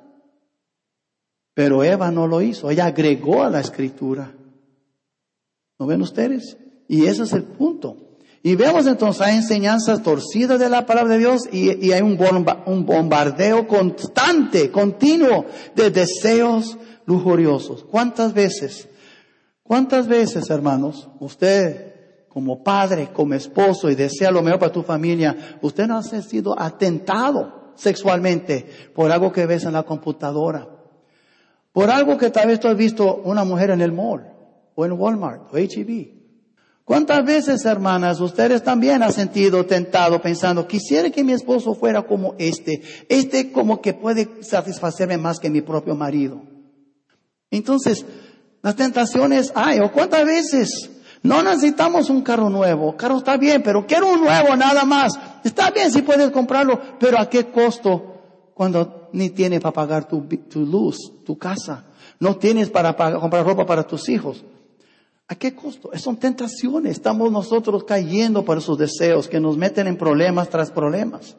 Pero Eva no lo hizo. Ella agregó a la escritura. ¿No ven ustedes? Y ese es el punto. Y vemos entonces, hay enseñanzas torcidas de la palabra de Dios y, y hay un, bomba, un bombardeo constante, continuo de deseos lujuriosos. ¿Cuántas veces, cuántas veces, hermanos, usted como padre, como esposo y desea lo mejor para tu familia, usted no ha sido atentado sexualmente por algo que ves en la computadora? Por algo que tal vez tú has visto una mujer en el mall o en Walmart o H E B. ¿Cuántas veces, hermanas, ustedes también han sentido tentado pensando, quisiera que mi esposo fuera como este, este como que puede satisfacerme más que mi propio marido? Entonces, las tentaciones hay. ¿O cuántas veces no necesitamos un carro nuevo? Carro está bien, pero quiero un nuevo nada más. Está bien si puedes comprarlo, pero ¿a qué costo cuando ni tienes para pagar tu, tu luz, tu casa? No tienes para pagar, comprar ropa para tus hijos. ¿A qué costo? Son tentaciones. Estamos nosotros cayendo por esos deseos que nos meten en problemas tras problemas.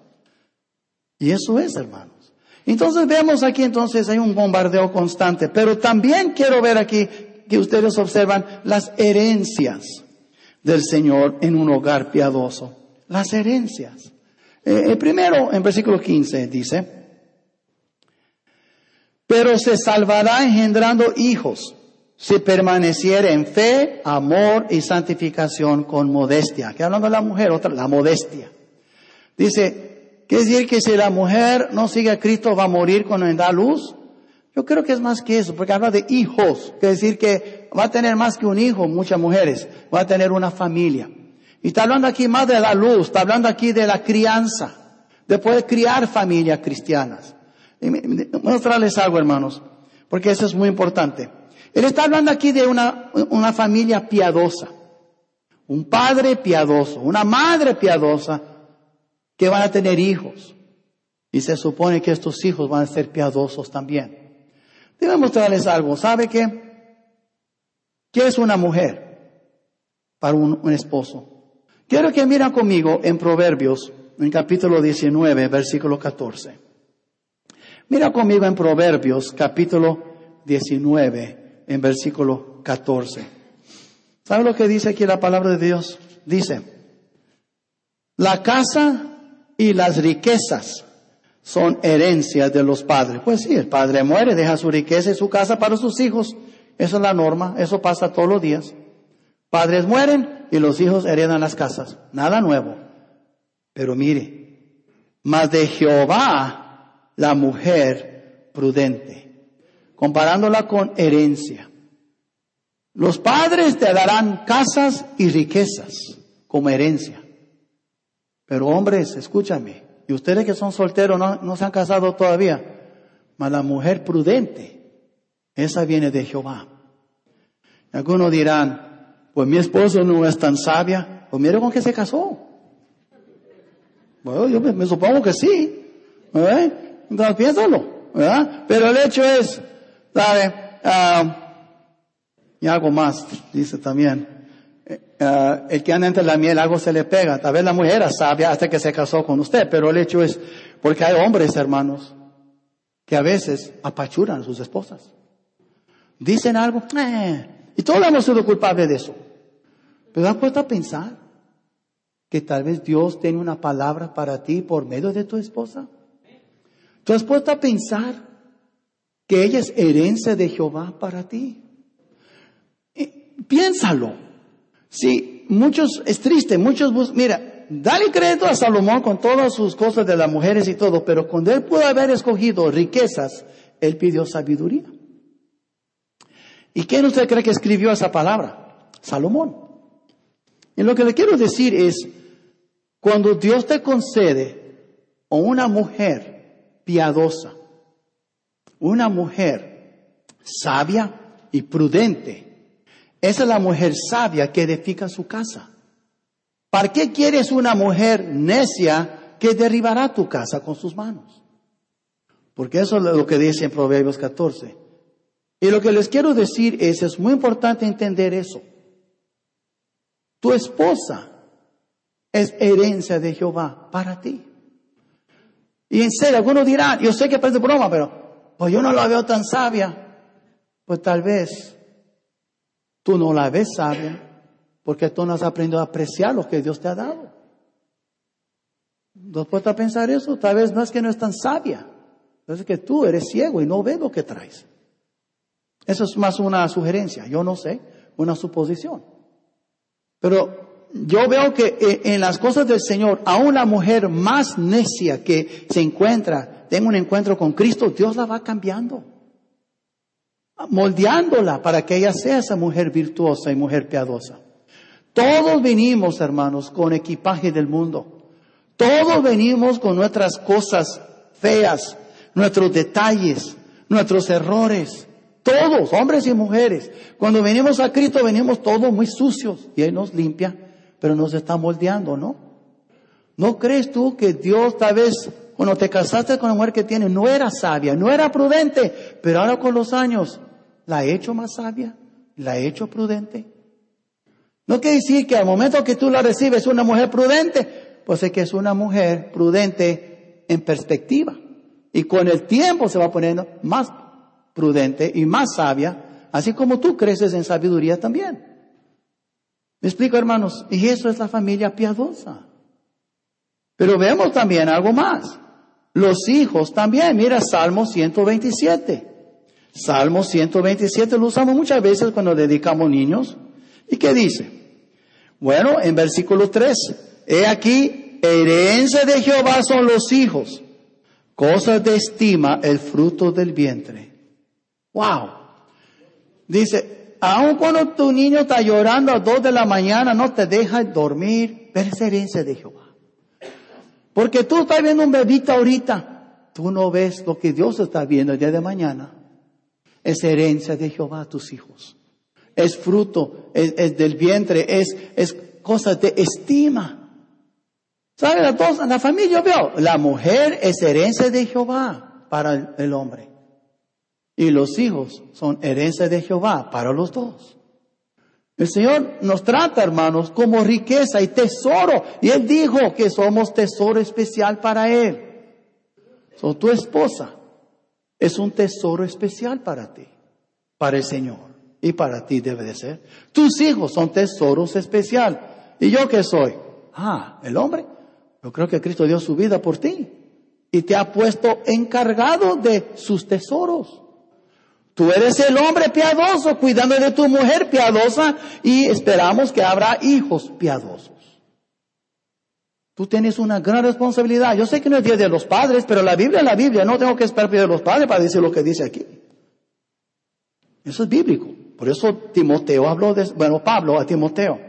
Y eso es, hermanos. Entonces vemos aquí, entonces hay un bombardeo constante. Pero también quiero ver aquí que ustedes observan las herencias del Señor en un hogar piadoso. Las herencias. Eh, primero, en versículo quince dice, pero se salvará engendrando hijos, si permaneciere en fe, amor y santificación con modestia. Que hablando de la mujer, otra, la modestia. Dice ¿Quiere decir que si la mujer no sigue a Cristo va a morir cuando da luz? Yo creo que es más que eso, porque habla de hijos. Quiere decir que va a tener más que un hijo, muchas mujeres. Va a tener una familia. Y está hablando aquí más de la luz, está hablando aquí de la crianza, de poder criar familias cristianas. Y mostrarles algo, hermanos, porque eso es muy importante. Él está hablando aquí de una, una familia piadosa. Un padre piadoso, una madre piadosa, que van a tener hijos. Y se supone que estos hijos van a ser piadosos también. Debo mostrarles algo. ¿Sabe qué? ¿Qué es una mujer para un, un esposo? Quiero que miren conmigo en Proverbios, en capítulo diecinueve, versículo catorce. Mira conmigo en Proverbios, capítulo diecinueve, en versículo catorce. ¿Sabe lo que dice aquí la palabra de Dios? Dice, la casa y las riquezas son herencias de los padres. Pues sí, el padre muere, deja su riqueza y su casa para sus hijos. Esa es la norma, eso pasa todos los días. Padres mueren y los hijos heredan las casas. Nada nuevo. Pero mire, mas de Jehová la mujer prudente, comparándola con herencia. Los padres te darán casas y riquezas como herencia. Pero hombres, escúchame, y ustedes que son solteros no, no se han casado todavía, mas la mujer prudente, esa viene de Jehová. Algunos dirán, pues mi esposo no es tan sabia. Pues mire con qué se casó. Bueno, yo me, me supongo que sí. ¿Verdad? Entonces piénsalo, ¿verdad? Pero el hecho es, ¿sabe? Uh, y algo más, dice también. Uh, el que anda entre la miel, algo se le pega. Tal vez la mujer era sabia hasta que se casó con usted, pero el hecho es, porque hay hombres, hermanos, que a veces apachuran a sus esposas. Dicen algo, eh, y todos hemos sido culpables de eso. Pero ¿has puesto a pensar que tal vez Dios tiene una palabra para ti por medio de tu esposa? ¿Tú has puesto a pensar que ella es herencia de Jehová para ti? Y piénsalo. Sí, muchos, es triste, muchos, bus- mira, dale crédito a Salomón con todas sus cosas de las mujeres y todo, pero cuando él pudo haber escogido riquezas, él pidió sabiduría. ¿Y quién usted cree que escribió esa palabra? Salomón. Y lo que le quiero decir es, cuando Dios te concede a una mujer piadosa, una mujer sabia y prudente, esa es la mujer sabia que edifica su casa. ¿Para qué quieres una mujer necia que derribará tu casa con sus manos? Porque eso es lo que dice en Proverbios catorce. Y lo que les quiero decir es, es muy importante entender eso. Tu esposa es herencia de Jehová para ti. Y en serio, algunos dirán, yo sé que parece broma, pero pues yo no la veo tan sabia. Pues tal vez tú no la ves sabia porque tú no has aprendido a apreciar lo que Dios te ha dado. ¿No has puesto a pensar eso? Tal vez no es que no es tan sabia, es que tú eres ciego y no ves lo que traes. Eso es más una sugerencia, yo no sé, una suposición. Pero yo veo que en las cosas del Señor, aún la mujer más necia que se encuentra, tenga un encuentro con Cristo, Dios la va cambiando, moldeándola para que ella sea esa mujer virtuosa y mujer piadosa. Todos venimos, hermanos, con equipaje del mundo. Todos venimos con nuestras cosas feas, nuestros detalles, nuestros errores. Todos, hombres y mujeres. Cuando venimos a Cristo venimos todos muy sucios y Él nos limpia, pero nos está moldeando, ¿no? ¿No crees tú que Dios tal vez cuando te casaste con la mujer que tiene no era sabia, no era prudente, pero ahora con los años la ha hecho más sabia, la ha hecho prudente? No quiere decir que al momento que tú la recibes una mujer prudente, pues es que es una mujer prudente en perspectiva. Y con el tiempo se va poniendo más prudente y más sabia, así como tú creces en sabiduría también. ¿Me explico, hermanos? Y eso es la familia piadosa. Pero vemos también algo más. Los hijos también. Mira Salmo ciento veintisiete. Salmo ciento veintisiete lo usamos muchas veces cuando dedicamos niños. ¿Y qué dice? Bueno, en versículo tres. He aquí, herencia de Jehová son los hijos, cosas de estima el fruto del vientre. Wow. Dice, aun cuando tu niño está llorando a dos de la mañana, no te deja dormir, pero es herencia de Jehová. Porque tú estás viendo un bebito ahorita, tú no ves lo que Dios está viendo el día de mañana. Es herencia de Jehová a tus hijos. Es fruto, es, es del vientre, es, es cosa de estima. ¿Sabe? La, dos, la familia veo, la mujer es herencia de Jehová para el, el hombre. Y los hijos son herencia de Jehová para los dos. El Señor nos trata, hermanos, como riqueza y tesoro. Y Él dijo que somos tesoro especial para Él. So, tu esposa es un tesoro especial para ti, para el Señor. Y para ti debe de ser. Tus hijos son tesoros especiales. ¿Y yo qué soy? Ah, el hombre. Yo creo que Cristo dio su vida por ti. Y te ha puesto encargado de sus tesoros. Tú eres el hombre piadoso, cuidando de tu mujer piadosa. Y esperamos que habrá hijos piadosos. Tú tienes una gran responsabilidad. Yo sé que no es día de los padres, pero la Biblia es la Biblia. No tengo que esperar de los padres para decir lo que dice aquí. Eso es bíblico. Por eso Timoteo habló de, bueno, Pablo a Timoteo.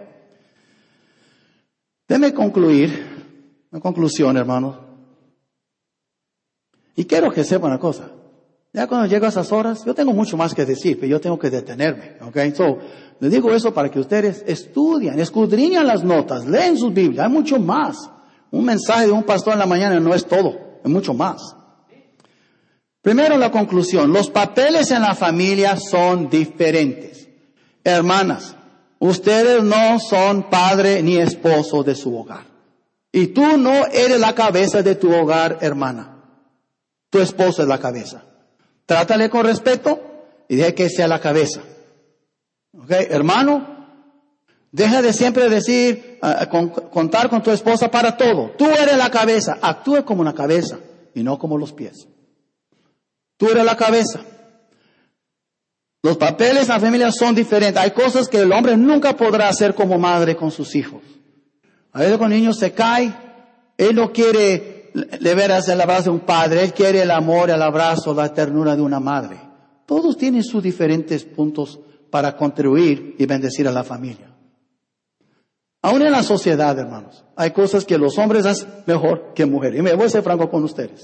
Déjeme concluir, una conclusión, hermanos. Y quiero que sepa una cosa. Ya cuando llego a esas horas, yo tengo mucho más que decir, pero yo tengo que detenerme, ¿ok? So, les digo eso para que ustedes estudien, escudriñan las notas, leen sus Biblias, hay mucho más. Un mensaje de un pastor en la mañana no es todo, es mucho más. Primero la conclusión, los papeles en la familia son diferentes. Hermanas, ustedes no son padre ni esposo de su hogar. Y tú no eres la cabeza de tu hogar, hermana. Tu esposo es la cabeza. Trátale con respeto y deja que sea la cabeza. ¿Ok? Hermano, deja de siempre decir, uh, con, contar con tu esposa para todo. Tú eres la cabeza. Actúe como una cabeza y no como los pies. Tú eres la cabeza. Los papeles en la familia son diferentes. Hay cosas que el hombre nunca podrá hacer como madre con sus hijos. A veces cuando el niño se cae, él no quiere le veras el abrazo de un padre, él quiere el amor, el abrazo, la ternura de una madre. Todos tienen sus diferentes puntos para contribuir y bendecir a la familia. Aún en la sociedad, hermanos, hay cosas que los hombres hacen mejor que mujeres. Y me voy a ser franco con ustedes.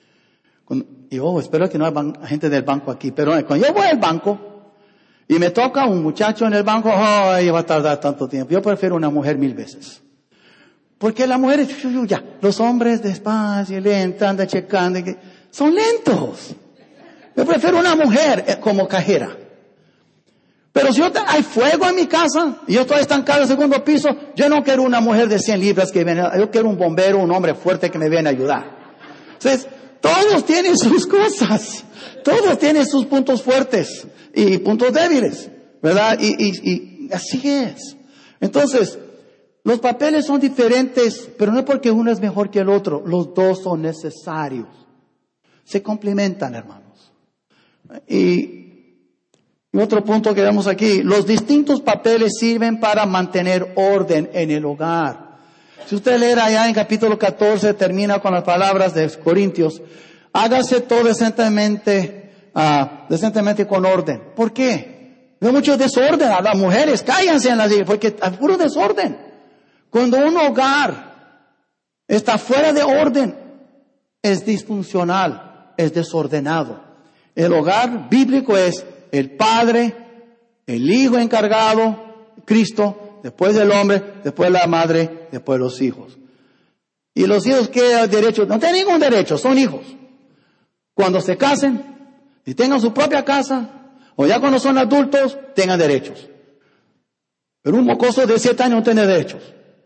Y oh, espero que no haya gente del banco aquí, pero cuando yo voy al banco y me toca un muchacho en el banco, oh, va a tardar tanto tiempo. Yo prefiero una mujer mil veces. Porque las mujeres, ya, los hombres despacio, lento, andan checando, son lentos. Yo prefiero una mujer como cajera. Pero si yo te, hay fuego en mi casa y yo estoy estancado en el segundo piso, yo no quiero una mujer de cien libras que viene, yo quiero un bombero, un hombre fuerte que me viene a ayudar. Entonces, todos tienen sus cosas, todos tienen sus puntos fuertes y puntos débiles, ¿verdad? Y, y, y así es. Entonces, los papeles son diferentes, pero no es porque uno es mejor que el otro, los dos son necesarios. Se complementan, hermanos. Y Y otro punto que vemos aquí, los distintos papeles sirven para mantener orden en el hogar. Si usted lee allá en capítulo catorce, termina con las palabras de Corintios, hágase todo decentemente, uh, decentemente con orden. ¿Por qué? Veo mucho desorden a las mujeres, cállense en las iglesias, porque hay puro desorden. Cuando un hogar está fuera de orden, es disfuncional, es desordenado. El hogar bíblico es el padre, el hijo encargado, Cristo, después del hombre, después la madre, después los hijos. Y los hijos, ¿qué derechos? No tienen ningún derecho, son hijos. Cuando se casen y tengan su propia casa, o ya cuando son adultos, tengan derechos. Pero un mocoso de siete años no tiene derechos.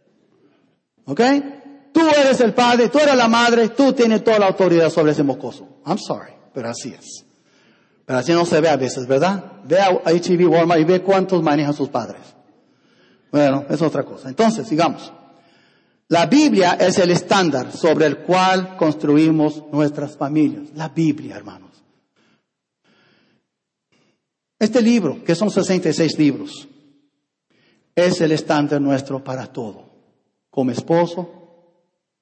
¿Ok? Tú eres el padre, tú eres la madre, tú tienes toda la autoridad sobre ese mocoso. I'm sorry, pero así es. Pero así no se ve a veces, ¿verdad? Ve a H E B Walmart y ve cuántos manejan sus padres. Bueno, es otra cosa. Entonces, sigamos. La Biblia es el estándar sobre el cual construimos nuestras familias. La Biblia, hermanos. Este libro, que son sesenta y seis libros, es el estándar nuestro para todo. Como esposo,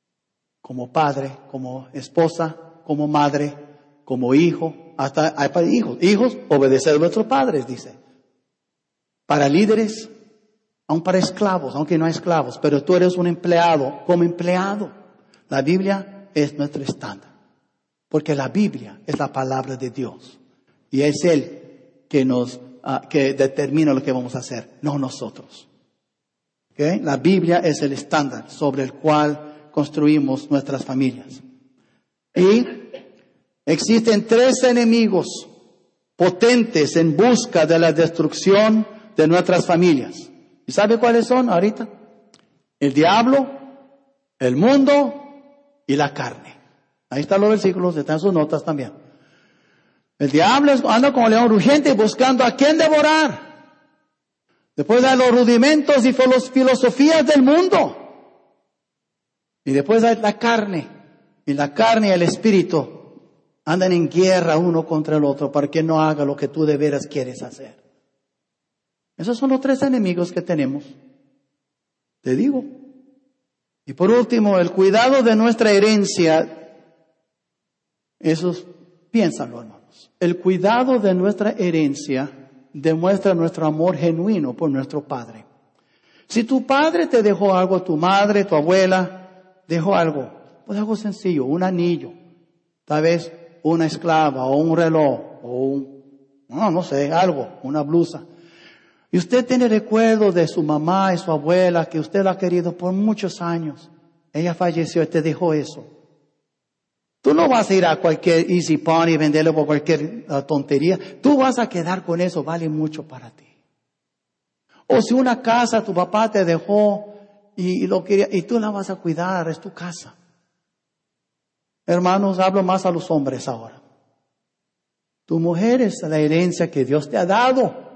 como padre, como esposa, como madre, como hijo, hasta hay para hijos. Hijos, obedecer a nuestros padres, dice. Para líderes, aun para esclavos, aunque no hay esclavos, pero tú eres un empleado, como empleado. La Biblia es nuestro estándar, porque la Biblia es la palabra de Dios y es Él que nos uh, que determina lo que vamos a hacer, no nosotros. ¿Okay? La Biblia es el estándar sobre el cual construimos nuestras familias. Y existen tres enemigos potentes en busca de la destrucción de nuestras familias. ¿Y sabe cuáles son ahorita? El diablo, el mundo y la carne. Ahí están los versículos, están sus notas también. El diablo anda como león rugiente buscando a quién devorar. Después hay los rudimentos y las filosofías del mundo. Y después hay la carne. Y la carne y el espíritu andan en guerra uno contra el otro para que no haga lo que tú de veras quieres hacer. Esos son los tres enemigos que tenemos. Te digo. Y por último, el cuidado de nuestra herencia. Esos, piénsalo, hermanos. El cuidado de nuestra herencia demuestra nuestro amor genuino por nuestro padre. Si tu padre te dejó algo, tu madre, tu abuela, dejó algo, pues algo sencillo, un anillo, tal vez una esclava o un reloj o un, no, no sé, algo, una blusa. Y usted tiene recuerdo de su mamá y su abuela, que usted la ha querido por muchos años. Ella falleció y te dejó eso. Tú no vas a ir a cualquier Easy Pony y venderlo por cualquier uh, tontería. Tú vas a quedar con eso, vale mucho para ti. O si una casa tu papá te dejó y, y, lo quería, y tú la vas a cuidar, es tu casa. Hermanos, hablo más a los hombres ahora. Tu mujer es la herencia que Dios te ha dado.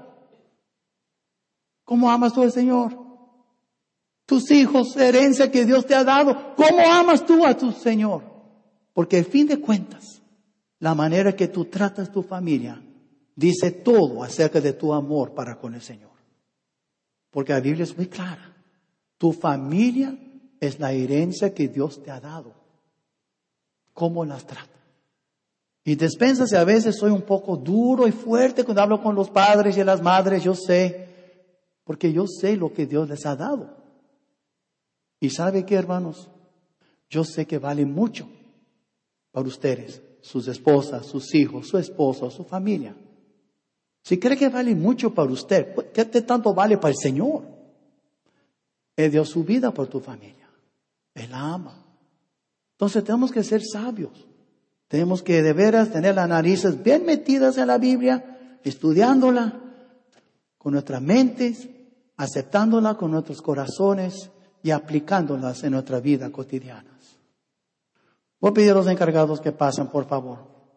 ¿Cómo amas tú al Señor? Tus hijos, herencia que Dios te ha dado. ¿Cómo amas tú a tu Señor? Porque al fin de cuentas, la manera que tú tratas tu familia dice todo acerca de tu amor para con el Señor. Porque la Biblia es muy clara. Tu familia es la herencia que Dios te ha dado. ¿Cómo las tratas? Y despensa si a veces soy un poco duro y fuerte cuando hablo con los padres y las madres, yo sé. Porque yo sé lo que Dios les ha dado. Y ¿sabe qué, hermanos? Yo sé que vale mucho para ustedes, sus esposas, sus hijos, su esposo, su familia. Si cree que vale mucho para usted, ¿qué tanto vale para el Señor? Él dio su vida por tu familia. Él la ama. Entonces tenemos que ser sabios. Tenemos que de veras tener las narices bien metidas en la Biblia, estudiándola con nuestras mentes, aceptándola con nuestros corazones y aplicándolas en nuestra vida cotidiana. Voy a pedir a los encargados que pasen, por favor.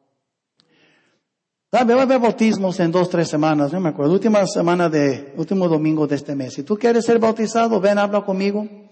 Va a haber bautismos en dos, tres semanas, no me acuerdo. Última semana de, último domingo de este mes. Si tú quieres ser bautizado, ven, habla conmigo.